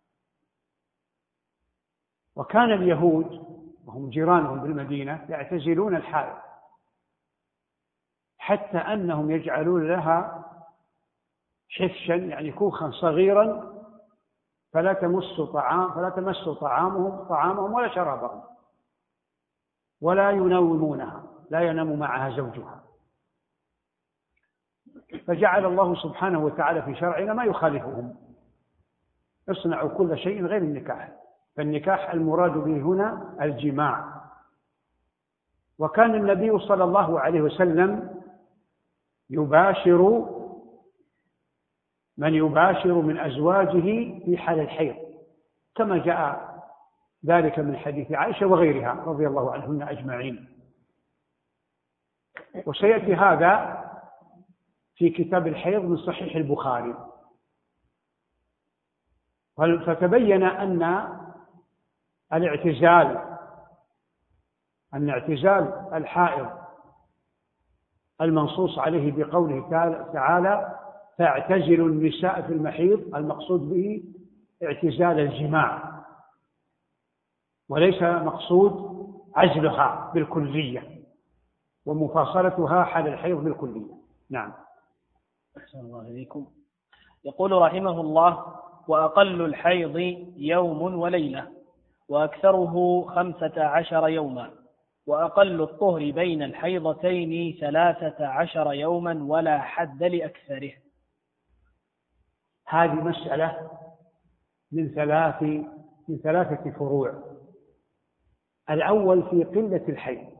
Speaker 4: وكان اليهود وهم جيرانهم بالمدينة يعتزلون الحائض حتى أنهم يجعلون لها حفشا، يعني كوخا صغيرا، فلا تمس طعام فلا تمس طعامهم طعامهم ولا شرابهم، ولا ينومونها، لا ينام معها زوجها. فجعل الله سبحانه وتعالى في شرعنا ما يخالفهم. اصنعوا كل شيء غير النكاح، فالنكاح المراد به هنا الجماع. وكان النبي صلى الله عليه وسلم يباشر من يباشر من أزواجه في حال الحيض، كما جاء ذلك من حديث عائشة وغيرها رضي الله عنهن أجمعين. وسيأتي هذا في كتاب الحيض من صحيح البخاري. فتبين أن الاعتزال أن اعتزال الحائض المنصوص عليه بقوله تعالى فاعتزلوا النساء في المحيض، المقصود به اعتزال الجماع، وليس مقصود عزلها بالكلية ومفاصلتها حال الحيض بالكلية. نعم.
Speaker 2: أحسن الله إليكم. يقول رحمه الله: وأقل الحيض يوم وليلة، وأكثره خمسة عشر يوما، وأقل الطهر بين الحيضتين ثلاثة عشر يوما، ولا حد لأكثره.
Speaker 4: هذه مسألة من ثلاث من ثلاثة فروع. الأول في قلة الحيض،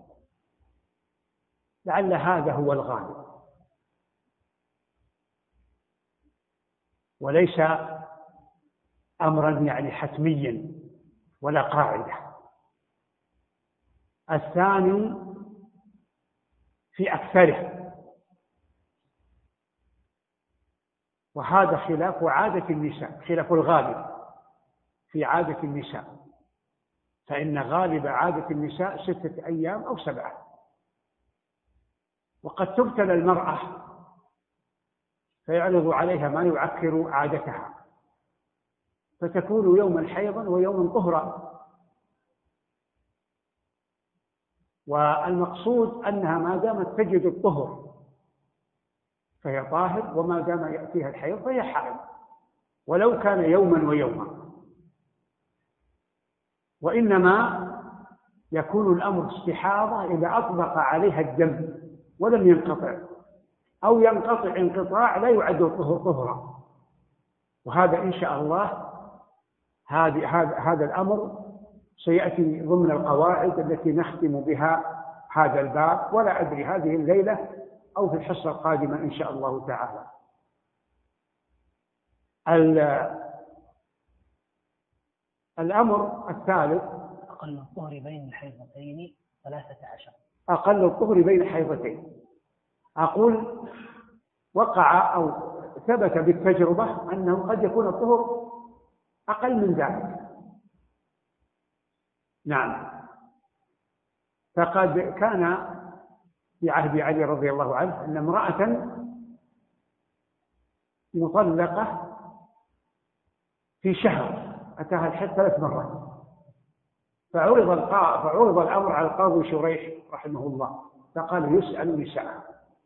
Speaker 4: لعل هذا هو الغالب، وليس أمرا يعني حتميا ولا قاعدة. الثاني في أكثره، وهذا خلاف عادة النساء، خلاف الغالب في عادة النساء، فإن غالب عادة النساء ستة أيام أو سبعة. وقد تبتلى المرأة فيعرض عليها ما يعكر عادتها، فتكون يوما حيضا ويوما طهرا. والمقصود أنها ما دامت تجد الطهر فهي طاهر، وما دام يأتيها الحيض فهي حائض، ولو كان يوما ويوما. وإنما يكون الأمر استحاضة إذا أطبق عليها الدم ولم ينقطع، أو ينقطع انقطاع لا يعد طهرا. وهذا إن شاء الله هذا هذا الأمر سيأتي ضمن القواعد التي نختم بها هذا الباب، ولا أدري هذه الليلة أو في الحصة القادمة إن شاء الله تعالى. الأمر الثالث
Speaker 2: أقل الطهر بين الحيضتين ثلاثة عشر.
Speaker 4: أقل الطهر بين الحيضتين، أقول وقع أو ثبت بالتجربة أنه قد يكون الطهر أقل من ذلك. نعم. فقد كان في عهد علي رضي الله عنه أن امرأة مطلقة في شهر أتاها الحيض ثلاث مرات، فعرض فعرض الأمر على القاضي شريح رحمه الله، فقال يسأل نساءها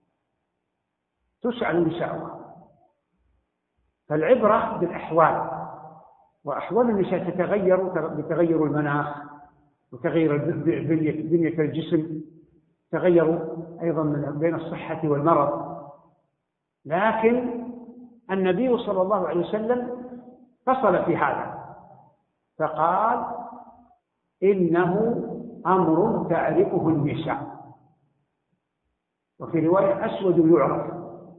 Speaker 4: تسأل نساءها. فالعبرة بالأحوال، وأحوال النساء تتغير بتغير المناخ وتغير بنية الجسم، تغير أيضا من بين الصحة والمرض. لكن النبي صلى الله عليه وسلم فصل في هذا فقال إنه أمر تعرفه النساء، وفي رواية أسود يعرف،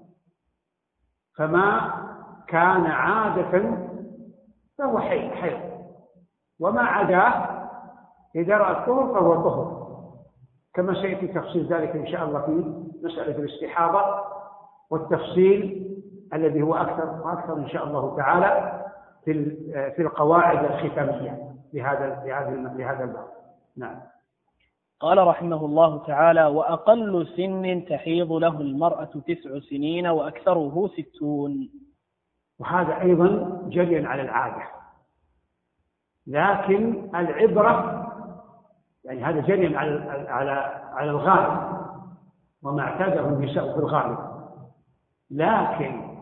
Speaker 4: فما كان عادة فهو حيض، وما عداه إذا رأى الطهر فهو طهر، كما سيأتي تفصيل ذلك إن شاء الله في مسألة الاستحاضة، والتفصيل الذي هو أكثر وأكثر إن شاء الله تعالى في في القواعد الختامية لهذا لهذا الباب. نعم.
Speaker 2: قال رحمه الله تعالى: وأقل سن تحيض له المرأة تسع سنين، وأكثره ستون.
Speaker 4: وهذا أيضا جريا على العادة، لكن العبرة يعني هذا جريا على على على الغالب، وما اعتاده النساء في الغالب. لكن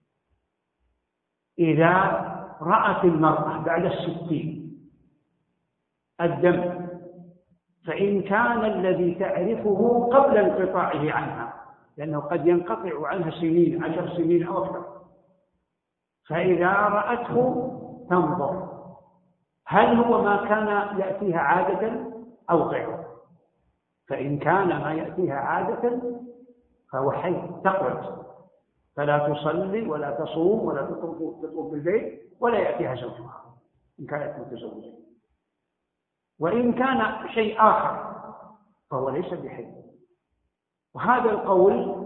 Speaker 4: إذا رأت المرأة بعد الستين الدم، فإن كان الذي تعرفه قبل انقطاعه عنها، لأنه قد ينقطع عنها سنين، عشر سنين أو أكثر، فإذا رأته تنظر هل هو ما كان يأتيها عادة أو غيره. فإن كان ما يأتيها عادة فهو حيض، تقعد فلا تصلي ولا تصوم ولا تطوف بالبيت ولا يأتيها زوجها إن كانت متزوجة. وإن كان شيء آخر فهو ليس بحيض. وهذا القول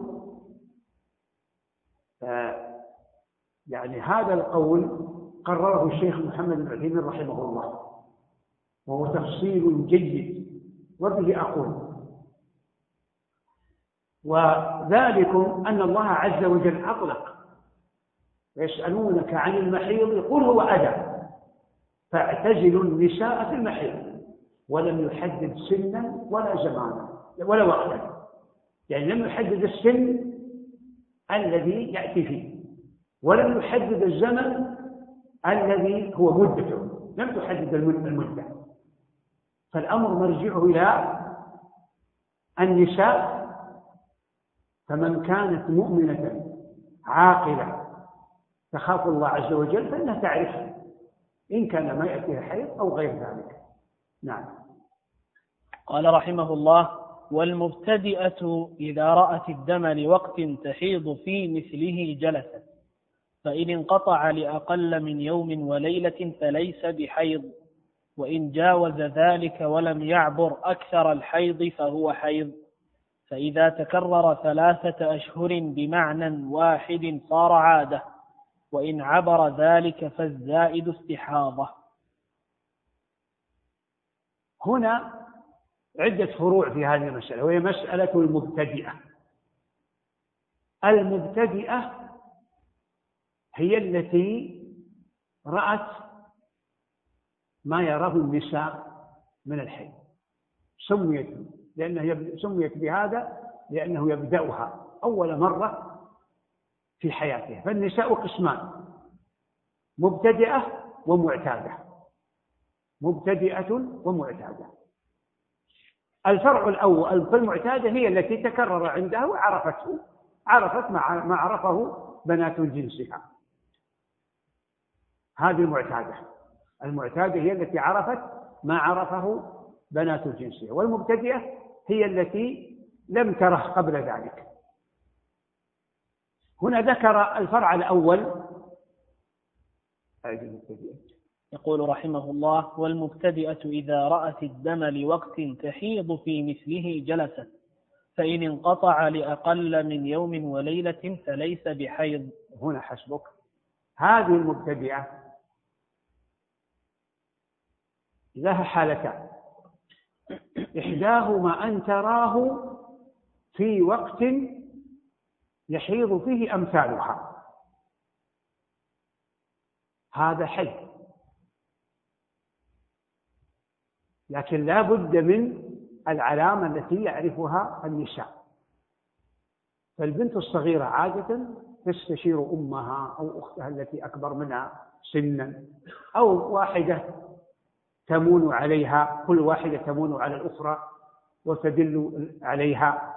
Speaker 4: آه يعني هذا القول قرره الشيخ محمد بن عثيمين رحمه الله، وهو تفصيل جيد وبه أقول. وذلكم أن الله عز وجل أطلق: يسألونك عن المحيض قل هو أذى فاعتزلوا النساء في المحيض، ولم يحدد سنا ولا زمانا ولا وقتا، يعني لم يحدد السن الذي يأتي فيه، ولم يحدد الزمن الذي هو مدته، لم تحدد المدة. فالأمر مرجعه إلى النساء. فمن كانت مؤمنة عاقلة تخاف الله عز وجل فإنها تعرف إن كان ما يأتيها حيض أو غير ذلك. نعم.
Speaker 2: قال رحمه الله: والمبتدئة إذا رأت الدم لوقت تحيض في مثله جلست، فإن انقطع لأقل من يوم وليلة فليس بحيض، وإن جاوز ذلك ولم يعبر أكثر الحيض فهو حيض. فإذا تكرر ثلاثة أشهر بمعنى واحد صار عادة، وإن عبر ذلك فالزائد استحاضة.
Speaker 4: هنا عدة فروع في هذه المسألة، وهي مسألة المبتدئة. المبتدئة هي التي رأت ما يراه النساء من الحيض، سميت لأنه سميت بهذا لأنه يبدأها أول مرة في حياتها. فالنساء قسمان: مبتدئة ومعتادة. مبتدئة ومعتادة. الفرع الأول في المعتادة هي التي تكرر عندها وعرفته، عرفت ما عرفه بنات جنسها، هذه المعتادة. المعتادة هي التي عرفت ما عرفه بنات جنسها، والمبتدئة هي التي لم تره قبل ذلك. هنا ذكر الفرع الأول.
Speaker 2: يقول رحمه الله: والمبتدئة إذا رأت الدم لوقت تحيض في مثله جلست، فإن انقطع لأقل من يوم وليلة فليس بحيض.
Speaker 4: هنا حسبك. هذه المبتدئة لها حالتان: إحداهما أن تراه في وقت يحيض فيه أمثالها، هذا حيض، لكن لا بد من العلامة التي يعرفها النساء. فالبنت الصغيرة عادة تستشير أمها أو أختها التي أكبر منها سنا، أو واحدة تمون عليها، كل واحدة تمون على الأخرى وتدل عليها.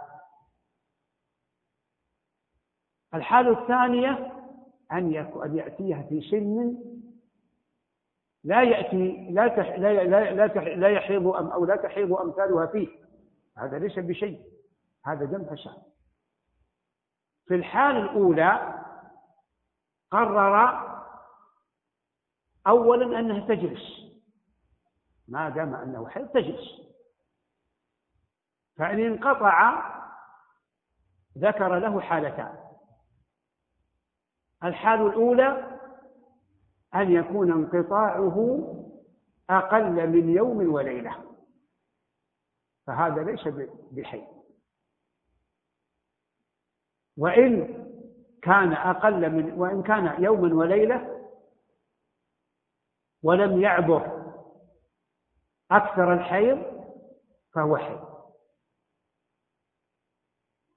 Speaker 4: الحالة الثانية أن يأتيها في سن لا يأتي لا تح لا لا لا, تح لا يحيض أم أو لا تحيض أمثالها فيه، هذا ليس بشيء، هذا دم فساد. في الحالة الأولى قرر أولا أنها تجلس، ما دام أنه حيض تجلس. فإن انقطع ذكر له حالتان: الحالة الأولى أن يكون انقطاعه أقل من يوم وليلة، فهذا ليس بحيض. وإن كان أقل من وإن كان يوما وليلة ولم يعبر أكثر الحيض فهو حيض.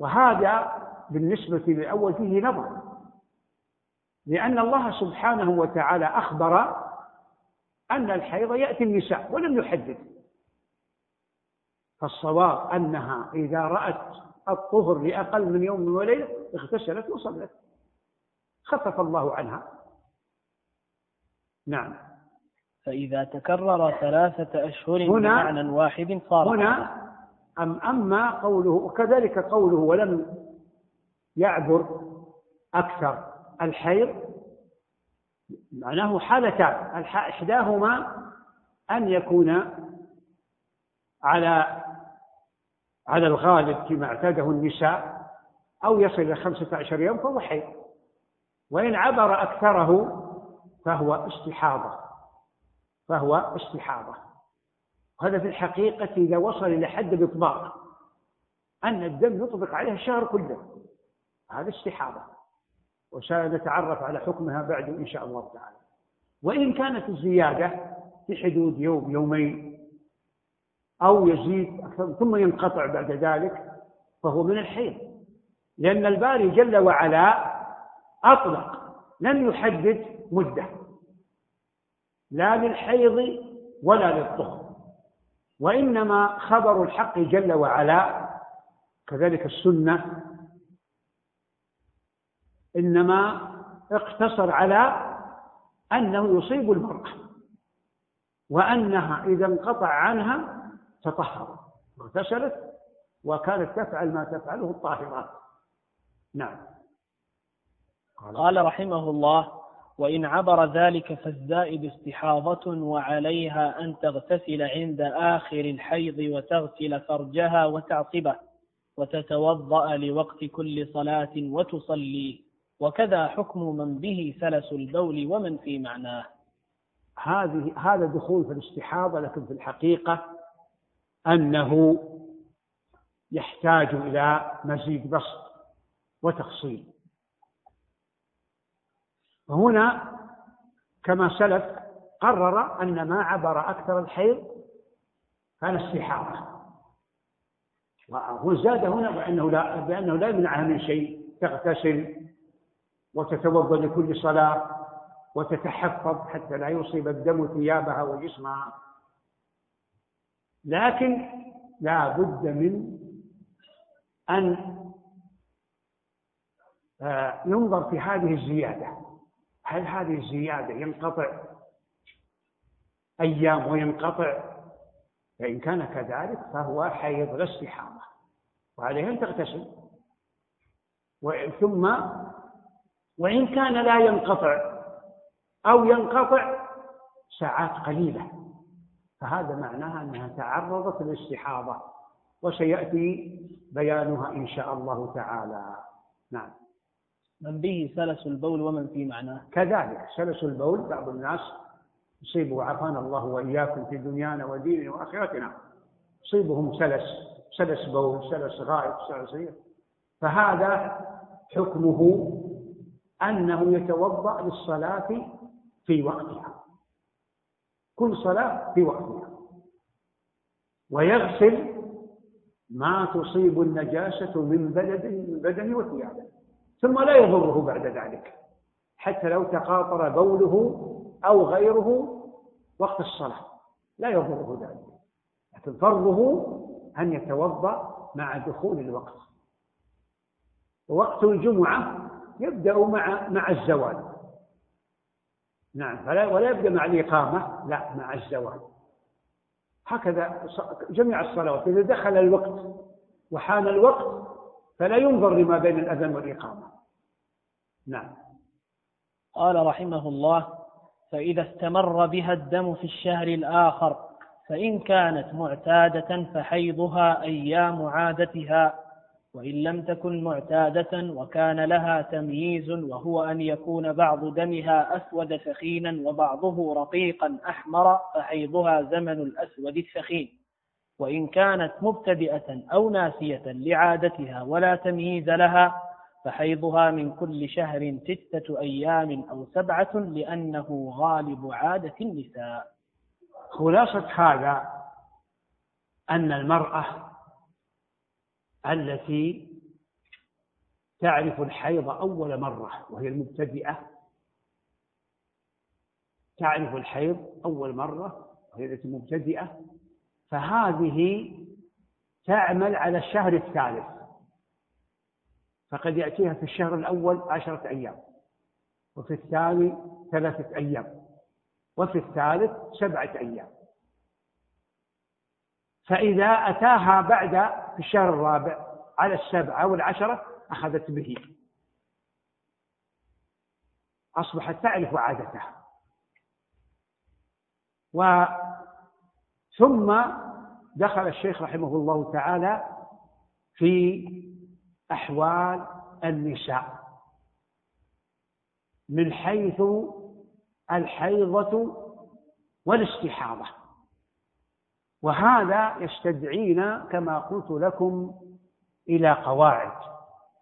Speaker 4: وهذا بالنسبة للأول فيه نظر، لأن الله سبحانه وتعالى أخبر أن الحيض يأتي النساء ولم يحدد، فالصواب أنها إذا رأت الطهر لأقل من يوم وليلة اغتسلت وصلت، خفف الله عنها. نعم.
Speaker 2: فإذا تكرر ثلاثة أشهر بمعنى واحد صار
Speaker 4: هنا أم أما قوله وكذلك قوله ولم يعبر أكثر الحيض، معناه حالتان، إحداهما أن يكون على على الغالب كما اعتاده النساء أو يصل إلى خمسة عشر يوم فهو حيض، وإن عبر أكثره فهو استحاضة فهو استحاضة. هذا في الحقيقة إذا وصل إلى حد الإطباق أن الدم يطبق عليه الشهر كله، هذا استحاضة، وسنتعرف على حكمها بعد إن شاء الله تعالى. وإن كانت الزيادة في حدود يوم يومين أو يزيد أكثر ثم ينقطع بعد ذلك فهو من الحيض، لأن الباري جل وعلا أطلق لم يحدد مدة لا للحيض ولا للطهر، وإنما خبر الحق جل وعلا كذلك السنة إنما اقتصر على أنه يصيب المرأة وأنها إذا انقطع عنها تطهرت واغتسلت وكانت تفعل ما تفعله الطاهرات. نعم.
Speaker 2: قال رحمه الله: وإن عبر ذلك فالزائد استحاضة، وعليها أن تغتسل عند آخر الحيض وتغسل فرجها وتعصبه وتتوضأ لوقت كل صلاة وتصلي، وكذا حكم من به سلس البول ومن في معناه.
Speaker 4: هذه هذا دخول في الاستحاضة، لكن في الحقيقة أنه يحتاج إلى مزيد بسط وتفصيل. هنا كما سلف قرر أن ما عبر أكثر الحيض كان استحاضة، وزاد هنا بأنه لا, بأنه لا يمنعها من شيء، تغتسل وتتوضأ لكل صلاة وتتحفظ حتى لا يصيب الدم ثيابها وجسمها، لكن لا بد من أن ينظر في هذه الزيادة، هل هذه الزيادة ينقطع أيام وينقطع؟ فإن كان كذلك فهو حيض لا استحاضة، وعليه أن تغتسل. ثم وإن كان لا ينقطع أو ينقطع ساعات قليلة فهذا معناها أنها تعرضت للاستحاضة، وسيأتي بيانها إن شاء الله تعالى. نعم.
Speaker 2: من به سلس البول ومن في معناه.
Speaker 4: كذلك سلس البول بعض الناس يصيبه عافانا الله وإياكم في دنيانا وديننا وآخرتنا، يصيبهم سلس سلس بول، سلس غائط، سلس ريح، فهذا حكمه أنه يتوضأ للصلاة في وقتها، كل صلاة في وقتها، ويغسل ما تصيب النجاسة من بدن بدن وثيابه، ثم لا يضره بعد ذلك حتى لو تقاطر بوله أو غيره وقت الصلاة لا يضره ذلك، لكن فرضه أن يتوضأ مع دخول الوقت. ووقت الجمعة يبدأ مع مع الزوال. نعم. فلا ولا يبدأ مع الإقامة، لا، مع الزوال. هكذا جميع الصلوات إذا دخل الوقت وحان الوقت فلا ينظر لما بين الأذان والإقامة. نعم.
Speaker 2: قال رحمه الله: فإذا استمر بها الدم في الشهر الآخر فإن كانت معتادة فحيضها أيام عادتها، وإن لم تكن معتادة وكان لها تمييز وهو أن يكون بعض دمها أسود ثخينا وبعضه رقيقا أحمر فحيضها زمن الأسود الثخين. وإن كانت مبتدئة أو ناسية لعادتها ولا تمييز لها فحيضها من كل شهر ستة أيام أو سبعة، لأنه غالب عادة النساء.
Speaker 4: خلاصة هذا أن المرأة التي تعرف الحيض أول مرة وهي المبتدئة، تعرف الحيض أول مرة وهي التي مبتدئة، فهذه تعمل على الشهر الثالث، فقد يأتيها في الشهر الأول عشرة أيام، وفي الثاني ثلاثة أيام، وفي الثالث سبعة أيام. فإذا أتاها بعد في الشهر الرابع على السبعة والعشرة أخذت به، أصبحت تعرف عادتها. ثم دخل الشيخ رحمه الله تعالى في أحوال النساء من حيث الحيضة والاستحاضة، وهذا يستدعينا كما قلت لكم إلى قواعد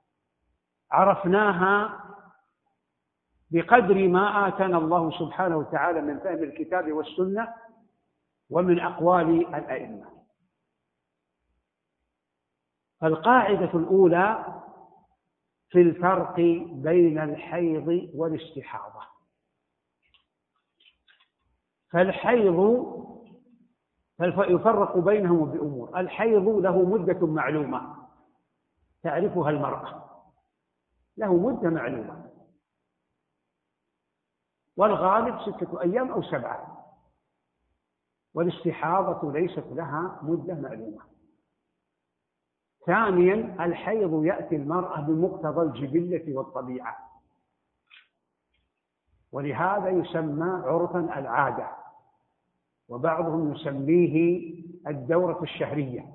Speaker 4: عرفناها بقدر ما آتانا الله سبحانه وتعالى من فهم الكتاب والسنة ومن أقوال الأئمة. القاعدة الأولى في الفرق بين الحيض والاستحاضة. فالحيض يفرق بينهم بأمور. الحيض له مدة معلومة تعرفها المرأة، له مدة معلومة، والغالب ستة أيام أو سبعة. والاستحاضة ليست لها مدة معلومة. ثانيا الحيض يأتي المرأة بمقتضى الجبلة والطبيعة، ولهذا يسمى عرفا العادة، وبعضهم يسميه الدورة الشهرية.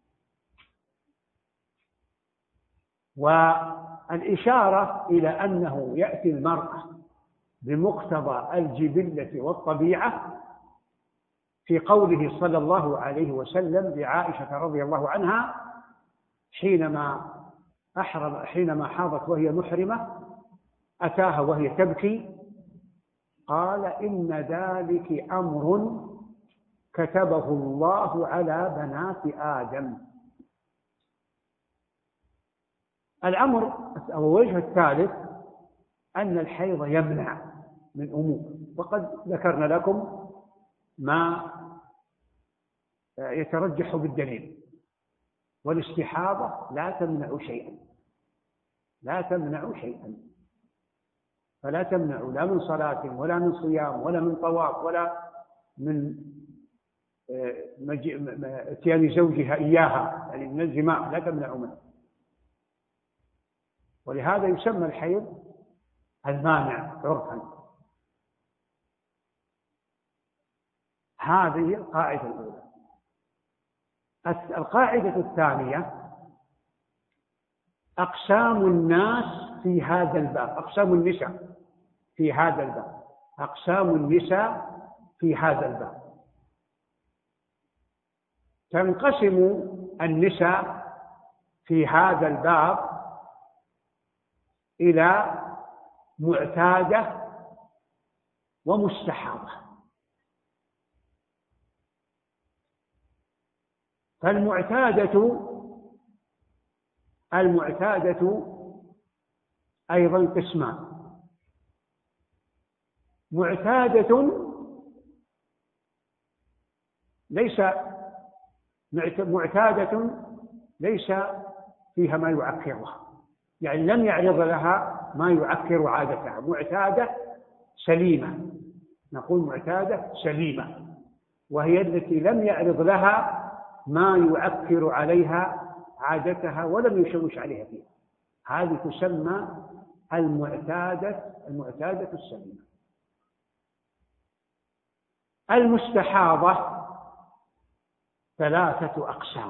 Speaker 4: والإشارة إلى أنه يأتي المرأة بمقتضى الجبلة والطبيعة في قوله صلى الله عليه وسلم لعائشة رضي الله عنها حينما أحرم حينما حاضت وهي محرمة أتاها وهي تبكي قال: إن ذلك أمر كتبه الله على بنات آدم. الأمر أو الوجه الثالث أن الحيض يمنع من أمور، وقد ذكرنا لكم ما يترجح بالدليل. والاستحاضة لا تمنع شيئا، لا تمنع شيئا، فلا تمنع لا من صلاة ولا من صيام ولا من طواف ولا من اتيان زوجها إياها، يعني من الجماع لا تمنع منه. ولهذا يسمى الحيض المانع عرفا. هذه القاعدة الأولى. القاعدة الثانية أقسام الناس في هذا الباب، أقسام النساء في هذا الباب، أقسام النساء في هذا الباب. تنقسم النساء في هذا الباب إلى معتادة ومستحاضة. فالمعتادة المعتادة أيضا قسمان: معتادة ليس معتادة ليس فيها ما يعكرها، يعني لم يعرض لها ما يعكر عادتها، معتادة سليمة، نقول معتادة سليمة، وهي التي لم يعرض لها ما يعكر عليها عادتها ولم يشوش عليها فيها. هذه تسمى المعتادة المعتادة السليمة. المستحاضة ثلاثة أقسام: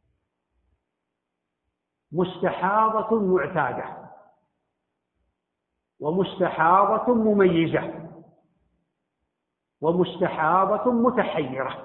Speaker 4: مستحاضة معتادة، ومستحاضة مميزة، ومستحاضة متحيرة.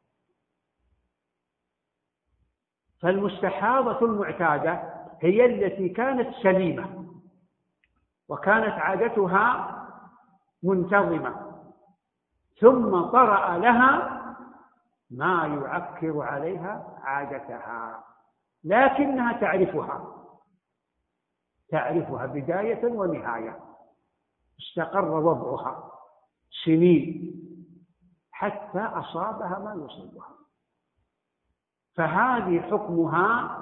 Speaker 4: فالمستحاضة المعتادة هي التي كانت سليمة وكانت عادتها منتظمة، ثم طرأ لها ما يعكر عليها عادتها، لكنها تعرفها تعرفها بداية ونهاية، استقر وضعها سنين حتى أصابها ما يصيبها، فهذه حكمها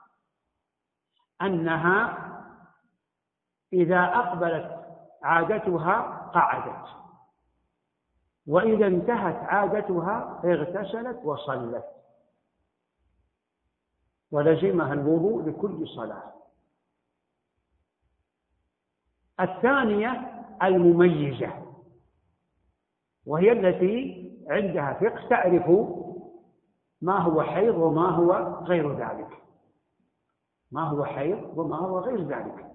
Speaker 4: أنها إذا أقبلت عادتها قعدت، وإذا انتهت عادتها اغتسلت وصلت، ولزمها الوضوء لكل صلاة. الثانية المميزة، وهي التي عندها فقه تعرف ما هو حيض وما هو غير ذلك، ما هو حيض وما هو غير ذلك،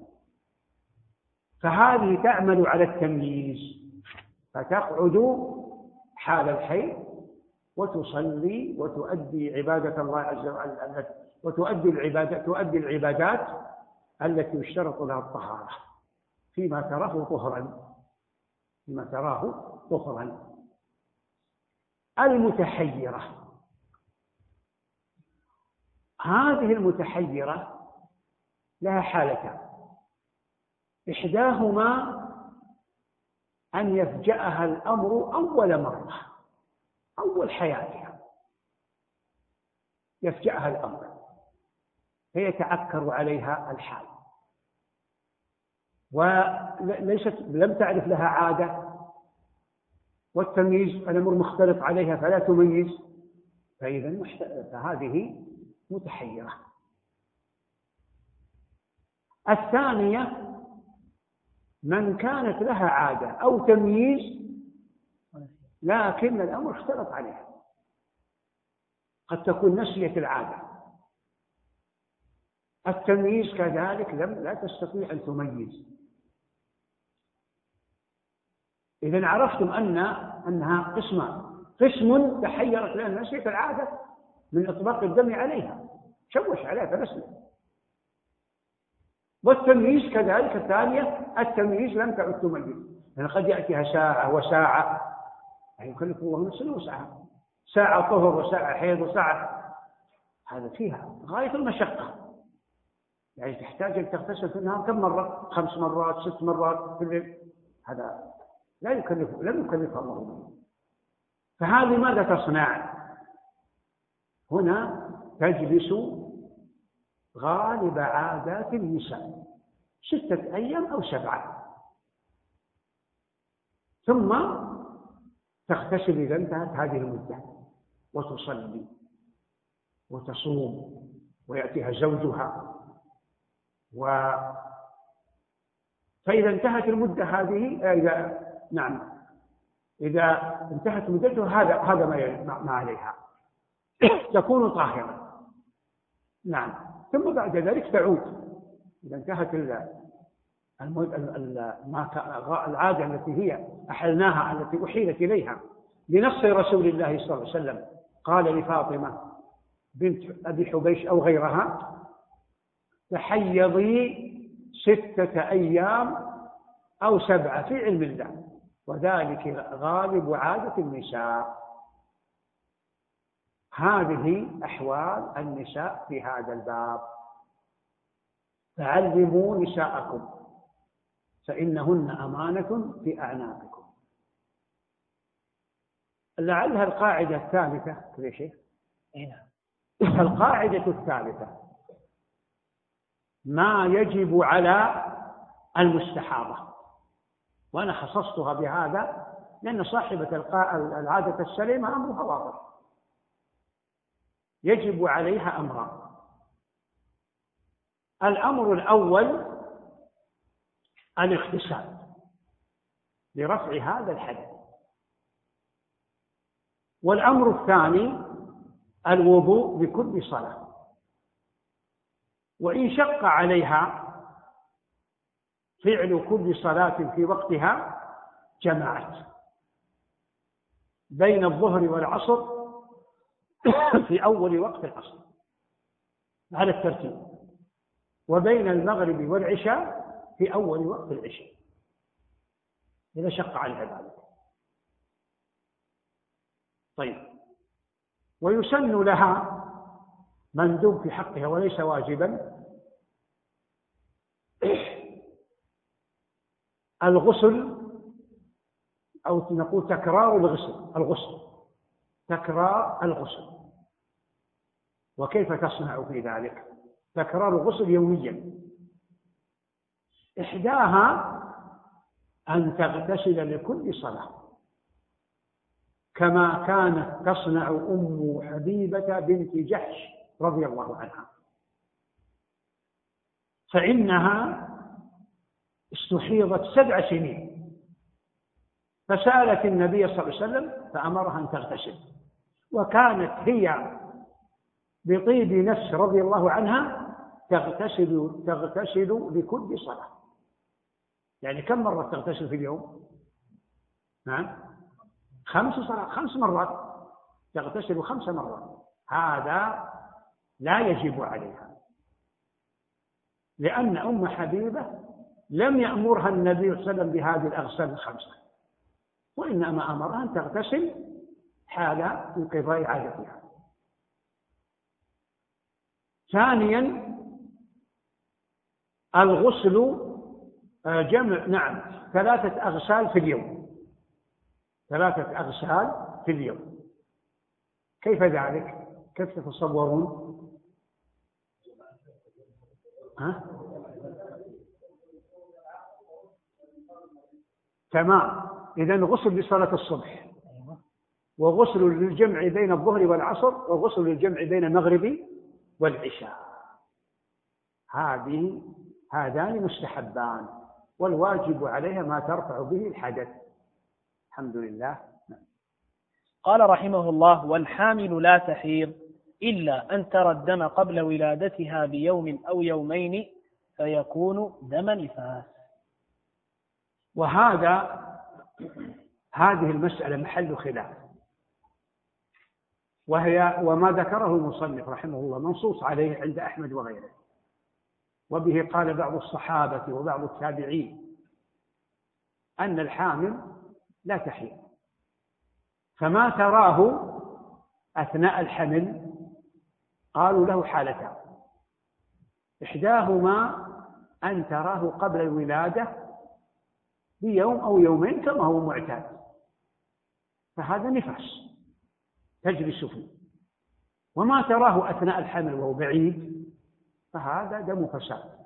Speaker 4: فهذه تعمل على التمييز، فتقعد حال الحيض وتصلي وتؤدي عبادة الله عز وجل، وتؤدي العبادات تؤدي العبادات التي يشترط لها الطهارة فيما تراه طهرا، فيما تراه طهرا. المتحيرة، هذه المتحيرة لها حالتان، إحداهما أن يفجأها الأمر أول مرة، أول حياتها يفجأها الأمر فيتعكر عليها الحال، وليست لم تعرف لها عادة والتمييز الأمر مختلط عليها فلا تميز، فإذا فهذه متحيرة. الثانية من كانت لها عادة أو تمييز لكن الأمر اختلط عليها، قد تكون نسيت العادة، التمييز كذلك لم لا تستطيع أن تميز. إذن عرفتم أن أنها قسمان، قسم تحيرت لأن نسيت العادة من إطلاق الدم عليها شوش عليها فنسيت، والتمييز كذلك الثانية التمييز لم تعد تميز، يعني قد يأتيها ساعة وساعة، يعني يكلف الله نفسا وسعها، ساعة طهر وساعة حيض وساعة، هذا فيها غاية المشقة، يعني تحتاج أن تغتسل في النهار كم مرة؟ خمس مرات ست مرات في الليل، هذا لا يكلف لم يكلفها الله به. فهذه ماذا تصنع؟ هنا تجلس غالب عادات النساء ستة أيام أو سبعة، ثم تغتسل إذا انتهت هذه المدة وتصلي وتصوم ويأتيها زوجها، و فإذا انتهت المدة هذه إذا نعم إذا انتهت مدتها هذا هذا ما ما عليها تكون طاهرة. نعم، ثم بعد ذلك تعود إذا انتهت العادة التي هي أحلناها التي أحيلت إليها بنص رسول الله صلى الله عليه وسلم، قال لفاطمة بنت أبي حبيش أو غيرها: تحيضي ستة أيام أو سبعة في علم الله، وذلك غالب عادة النساء. هذه أحوال النساء في هذا الباب، فعلموا نساءكم فإنهن أمانة في أعناقكم. لعلها القاعدة الثالثة كذا شيء، القاعدة الثالثة ما يجب على المستحاضة، وأنا خصصتها بهذا لأن صاحبة العادة السليمة أمرها واضح، يجب عليها أمران. الأمر الأول الاغتسال لرفع هذا الحدث، والأمر الثاني الوضوء بكل صلاة، وإن شق عليها فعل كل صلاة في وقتها جمعت بين الظهر والعصر في أول وقت العصر على الترتيب، وبين المغرب والعشاء في أول وقت العشاء إذا شق عليها ذلك. طيب، ويسن لها مندوب في حقها وليس واجبا الغسل أو نقول تكرار الغسل الغسل تكرار الغسل. وكيف تصنع في ذلك؟ تكرار الغسل يوميا. إحداها أن تغتسل لكل صلاة كما كانت تصنع أم حبيبة بنت جحش رضي الله عنها، فإنها استحيضت سبع سنين فسألت النبي صلى الله عليه وسلم فأمرها أن تغتسل، وكانت هي بطيب نفس رضي الله عنها تغتسل تغتسل لكل صلاة. يعني كم مرة تغتسل في اليوم؟ نعم خمس صلاة خمس مرات تغتسل خمس مرات. هذا لا يجب عليها، لأن أم حبيبة لم يأمرها النبي صلى الله عليه وسلم بهذه الأغسال الخمسة، وإنما أمرها أن تغتسل حال انقضاء عادتها. ثانيا الغسل جمع نعم ثلاثة أغسال في اليوم، ثلاثة أغسال في اليوم. كيف ذلك؟ كيف تتصورون؟ ها؟ تمام. إذن غسل لصلاة الصبح، وغسل للجمع بين الظهر والعصر، وغسل للجمع بين المغرب والعشاء. هذه هذان مستحبان، والواجب عليها ما ترفع به الحدث. الحمد لله.
Speaker 2: قال رحمه الله: والحامل لا تحيض إلا أن ترى الدم قبل ولادتها بيوم أو يومين فيكون دم نفاس.
Speaker 4: وهذا هذه المسألة محل خلاف، وهي وما ذكره المصنف رحمه الله منصوص عليه عند أحمد وغيره، وبه قال بعض الصحابة وبعض التابعين أن الحامل لا تحيض، فما تراه أثناء الحمل قالوا له حالتان: إحداهما أن تراه قبل الولادة بيوم أو يومين كما هو معتاد، فهذا نفاس تجلس فيه، وما تراه أثناء الحمل وهو بعيد فهذا دم فساد.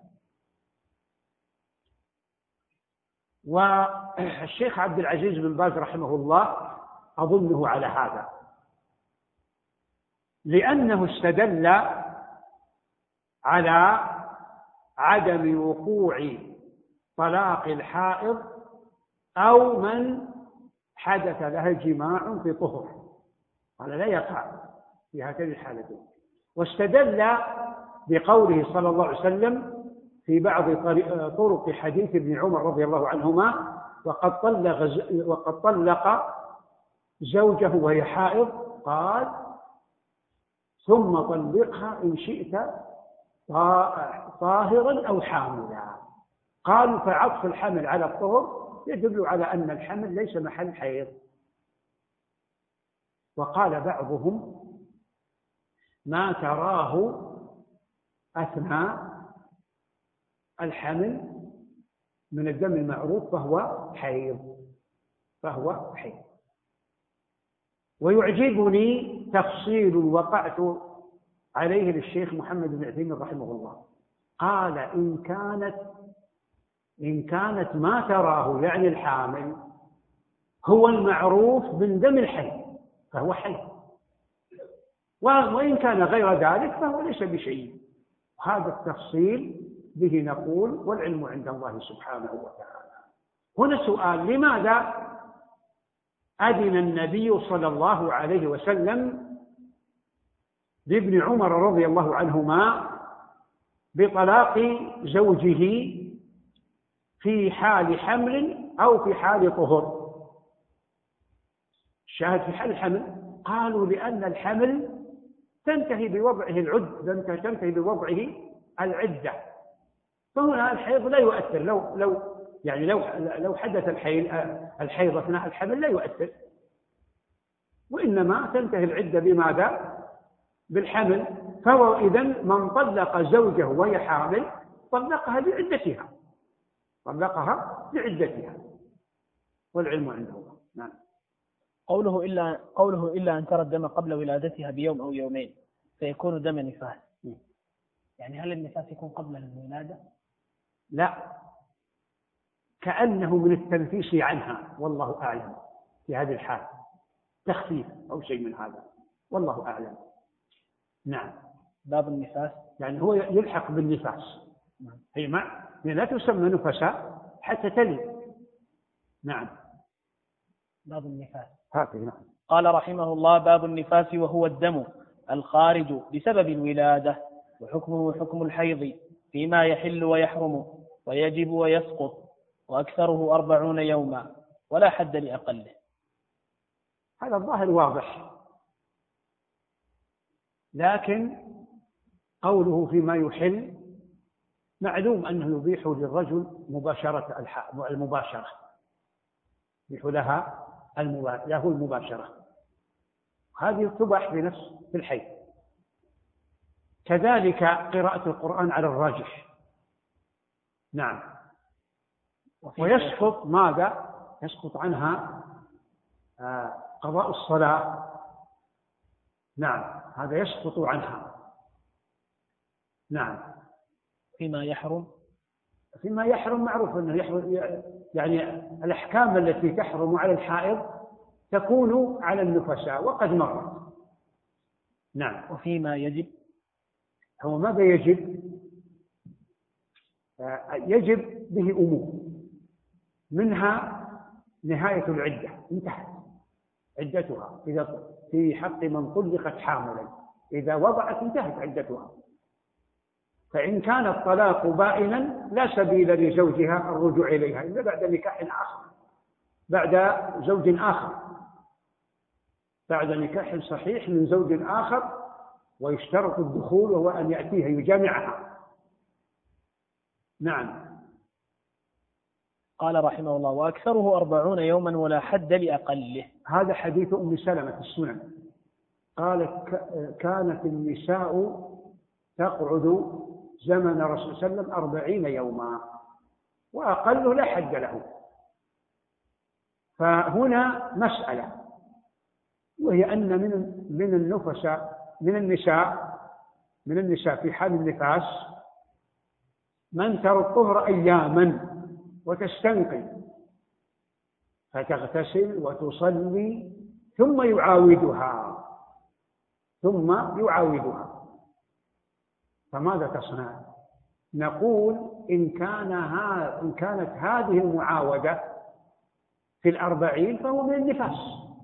Speaker 4: والشيخ عبد العزيز بن باز رحمه الله أظنه على هذا، لأنه استدل على عدم وقوع طلاق الحائض أو من حدث لها جماع في طهر، قال لا يقع في هاتين الحالتين. واستدل بقوله صلى الله عليه وسلم في بعض طرق حديث ابن عمر رضي الله عنهما: وقد طلق وقد طلق زوجه وهي حائض، قال: ثم طلقها إن شئت طاهرا أو حاملا. قالوا فعطف الحمل على الطهر يدل على أن الحمل ليس محل حيض. وقال بعضهم: ما تراه أثناء الحمل من الدم المعروف فهو حيض فهو حيض. ويعجبني تفصيل وقعت عليه للشيخ محمد بن عثيمين رحمه الله، قال: إن كانت إن كانت ما تراه يعني الحامل هو المعروف من دم الحيض فهو حيض، وإن كان غير ذلك فهو ليس بشيء. هذا التفصيل به نقول والعلم عند الله سبحانه وتعالى. هنا سؤال: لماذا أذن النبي صلى الله عليه وسلم لابن عمر رضي الله عنهما بطلاق زوجه في حال حمل أو في حال طهر؟ الشاهد في حال الحمل، قالوا لأن الحمل تنتهي بوضعه العد تنتهي بوضعه العدة، فهنا الحيض لا يؤثر. لو لو يعني لو لو حدث الحيض الحيض أثناء الحمل لا يؤثر، وإنما تنتهي العدة بماذا؟ بالحمل. فهو إذن من طلق زوجه وهي حامل طلقها لعدتها طلقها لعدتها، والعلم عند الله. نعم.
Speaker 2: قوله إلا قوله إلا أن ترى الدم قبل ولادتها بيوم أو يومين فيكون دم نفاس، يعني هل النفاس يكون قبل الولادة؟
Speaker 4: لا، كأنه من التنفيس عنها، والله أعلم في هذه الحال، تخفيف أو شيء من هذا، والله أعلم. نعم.
Speaker 2: باب النفاس
Speaker 4: يعني هو يلحق بالنفاس.
Speaker 2: نعم.
Speaker 4: هي ما لا تسمى نفساء حتى تلد. نعم.
Speaker 2: باب النفاس.
Speaker 4: هكذا. نعم.
Speaker 2: قال رحمه الله: باب النفاس وهو الدم الخارج بسبب الولادة، وحكمه حكم الحيض فيما يحل ويحرم ويجب ويسقط، وأكثره أربعون يوما ولا حد لأقله.
Speaker 4: هذا الظاهر واضح، لكن قوله فيما يحل معلوم أنه يبيح للرجل مباشرة المباشرة، يبيح لها له المباشرة، هذه تباح بنفس في الحي. كذلك قراءة القرآن على الراجح. نعم. ويسقط ماذا؟ يسقط عنها قضاء الصلاة. نعم، هذا يسقط عنها. نعم.
Speaker 2: فيما يحرم
Speaker 4: فيما يحرم معروف أنه يحرم، يعني الأحكام التي تحرم على الحائض تكون على النفساء وقد مرت. نعم.
Speaker 2: وفيما يجب،
Speaker 4: هو ماذا يجب؟ يجب به أمور، منها نهاية العدة، انتهت عدتها إذا في حق من طلقت حاملا، إذا وضعت انتهت عدتها. فإن كان الطلاق بائنا لا سبيل لزوجها الرجوع إليها إلا بعد نكاح آخر، بعد زوج آخر، بعد نكاح صحيح من زوج آخر، ويشترط الدخول وهو أن يأتيها يجامعها. نعم.
Speaker 2: قال رحمه الله: وأكثره أربعون يوما ولا حد لأقله.
Speaker 4: هذا حديث أم سلمة في السنن، قالت: كانت النساء تقعد زمن رسول الله صلى الله عليه وسلم أربعين يوما وأقله لا حد له. فهنا مسألة، وهي أن من من النفساء من النساء من النساء في حال النفاس من ترى الطهر أياما وتستنقي فتغتسل وتصلي ثم يعاودها ثم يعاودها فماذا تصنع؟ نقول إن كان ها إن كانت هذه المعاودة في الأربعين فهو من النفاس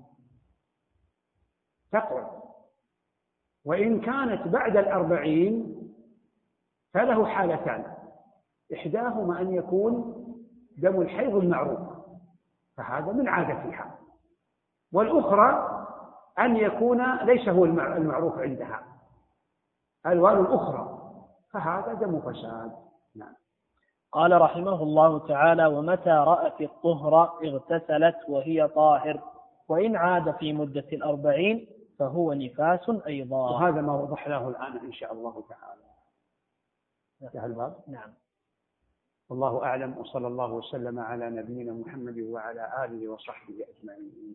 Speaker 4: تقعد، وإن كانت بعد الأربعين فله حالتان، إحداهما أن يكون دم الحيض المعروف فهذا من عادتها، والأخرى أن يكون ليس هو المعروف عندها، ألوان أخرى، فهذا دم فساد. نعم.
Speaker 2: قال رحمه الله تعالى: ومتى رأت الطهر اغتسلت وهي طاهر، وإن عاد في مدة الأربعين فهو نفاس أيضا.
Speaker 4: وهذا ما وضحناه الآن إن شاء الله تعالى. انتهى الباب.
Speaker 2: نعم.
Speaker 4: والله أعلم، وصلى الله وسلم على نبينا محمد وعلى آله وصحبه أجمعين.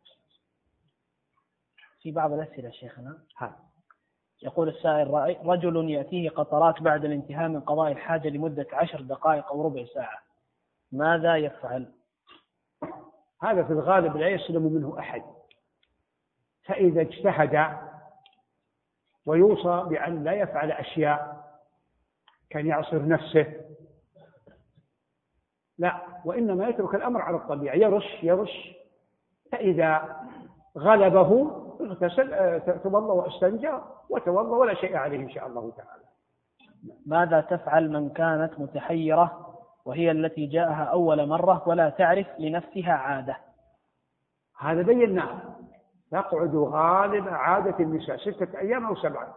Speaker 2: في بعض الأسئلة شيخنا.
Speaker 4: ها.
Speaker 2: يقول السائل: رجل يأتيه قطرات بعد الانتهاء من قضاء الحاجة لمدة عشر دقائق أو ربع ساعة، ماذا يفعل؟
Speaker 4: هذا في الغالب لا يسلم منه أحد، فإذا اجتهد ويوصى بأن لا يفعل أشياء كان يعصر نفسه، لا، وإنما يترك الأمر على الطبيعة، يرش يرش فإذا غلبه اغتسل توضأ واستنجى وتوضأ ولا شيء عليه إن شاء الله تعالى.
Speaker 2: ماذا تفعل من كانت متحيرة وهي التي جاءها أول مرة ولا تعرف لنفسها عادة؟
Speaker 4: هذا بيناه، تقعد غالب عادة النساء ستة أيام أو سبعة.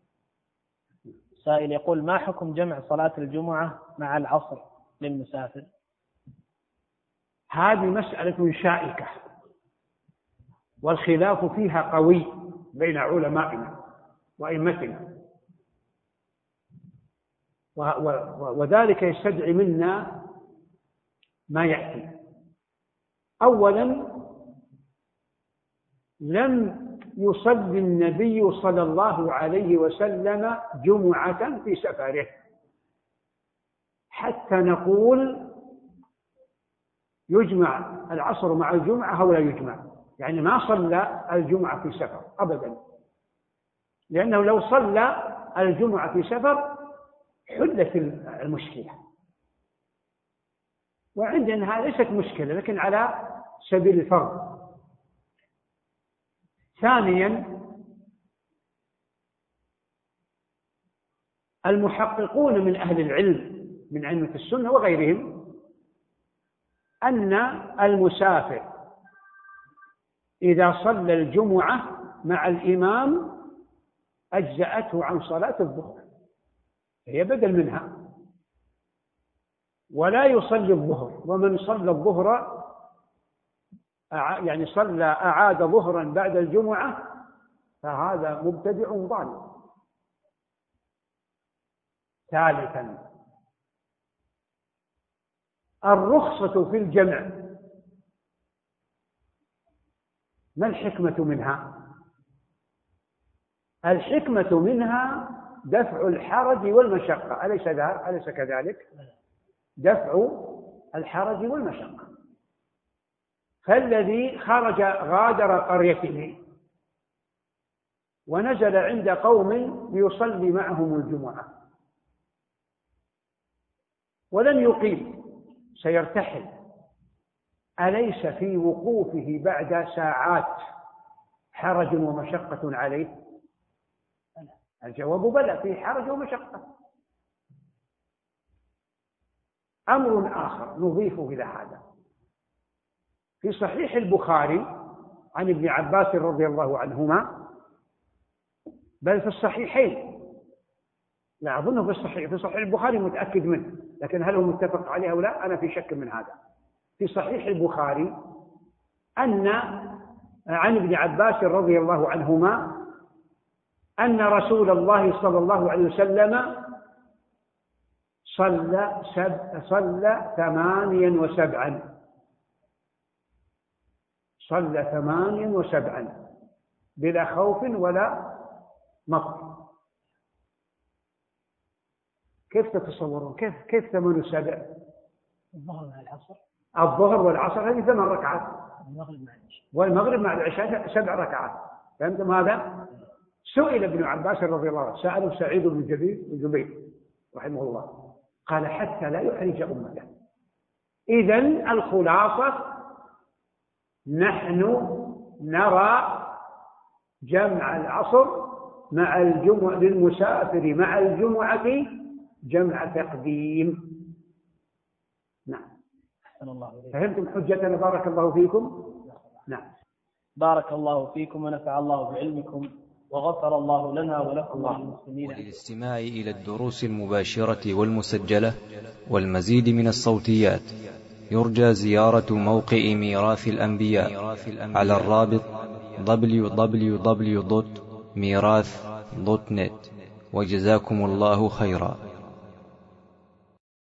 Speaker 2: سائل يقول: ما حكم جمع صلاة الجمعة مع العصر للمسافر؟
Speaker 4: هذه مسألة شائكة والخلاف فيها قوي بين علمائنا وأئمتنا، وذلك يستدعي منا ما يأتي. أولا لم يصلي النبي صلى الله عليه وسلم جمعة في سفره حتى نقول يجمع العصر مع الجمعة أو لا يجمع، يعني ما صلى الجمعة في سفر أبدا، لأنه لو صلى الجمعة في سفر حلت المشكلة، وعندنا ليست مشكلة لكن على سبيل الفرض. ثانيا المحققون من أهل العلم من أئمة السنة وغيرهم أن المسافر إذا صلى الجمعة مع الإمام أجزأته عن صلاة الظهر، هي بدل منها، ولا يصلي الظهر. ومن صلى الظهر يعني صلى أعاد ظهرا بعد الجمعة فهذا مبتدع ضال. ثالثا الرخصة في الجمع، ما الحكمة منها؟ الحكمة منها دفع الحرج والمشقة، أليس أليس كذلك؟ دفع الحرج والمشقة. فالذي خرج غادر قريته ونزل عند قوم ليصلي معهم الجمعة ولم يقيم سيرتحل، أليس في وقوفه بعد ساعات حرج ومشقة عليه؟ الجواب بلى، في حرج ومشقة. أمر آخر نضيفه إلى هذا، في صحيح البخاري عن ابن عباس رضي الله عنهما، بل في الصحيحين، لا أظنه في الصحيح في صحيح البخاري متأكد منه، لكن هل هو متفق عليه أو لا أنا في شك من هذا. في صحيح البخاري أن عن ابن عباس رضي الله عنهما أن رسول الله صلى الله عليه وسلم صلى سب صلى ثمانيا وسبعا صلى ثمانيا وسبعا بلا خوف ولا مطر. كيف تتصورون؟ كيف كيف ثمان وسبع؟
Speaker 2: الظهر مع العصر،
Speaker 4: الظهر والعصر هذه ثمان ركعات،
Speaker 2: والمغرب مع العشاء،
Speaker 4: والمغرب مع العشاء سبع ركعات. فهمتم هذا؟ سئل ابن عباس رضي الله عنه، سأله سعيد بن جبير رحمه الله، قال حتى لا يحرج أمته. إذن الخلاصة نحن نرى جمع العصر مع الجمعة للمسافر مع الجمعة جمع تقديم. نعم. فهمتم حجتنا؟ بارك الله فيكم. نعم.
Speaker 2: بارك الله فيكم ونفع الله بعلمكم وغفر الله لنا ولكم وللمسلمين.
Speaker 1: وللاستماع إلى الدروس المباشرة والمسجلة والمزيد من الصوتيات يرجى زيارة موقع ميراث الأنبياء على الرابط دبليو دبليو دبليو دوت ميراث دوت نت. وجزاكم الله خيرا.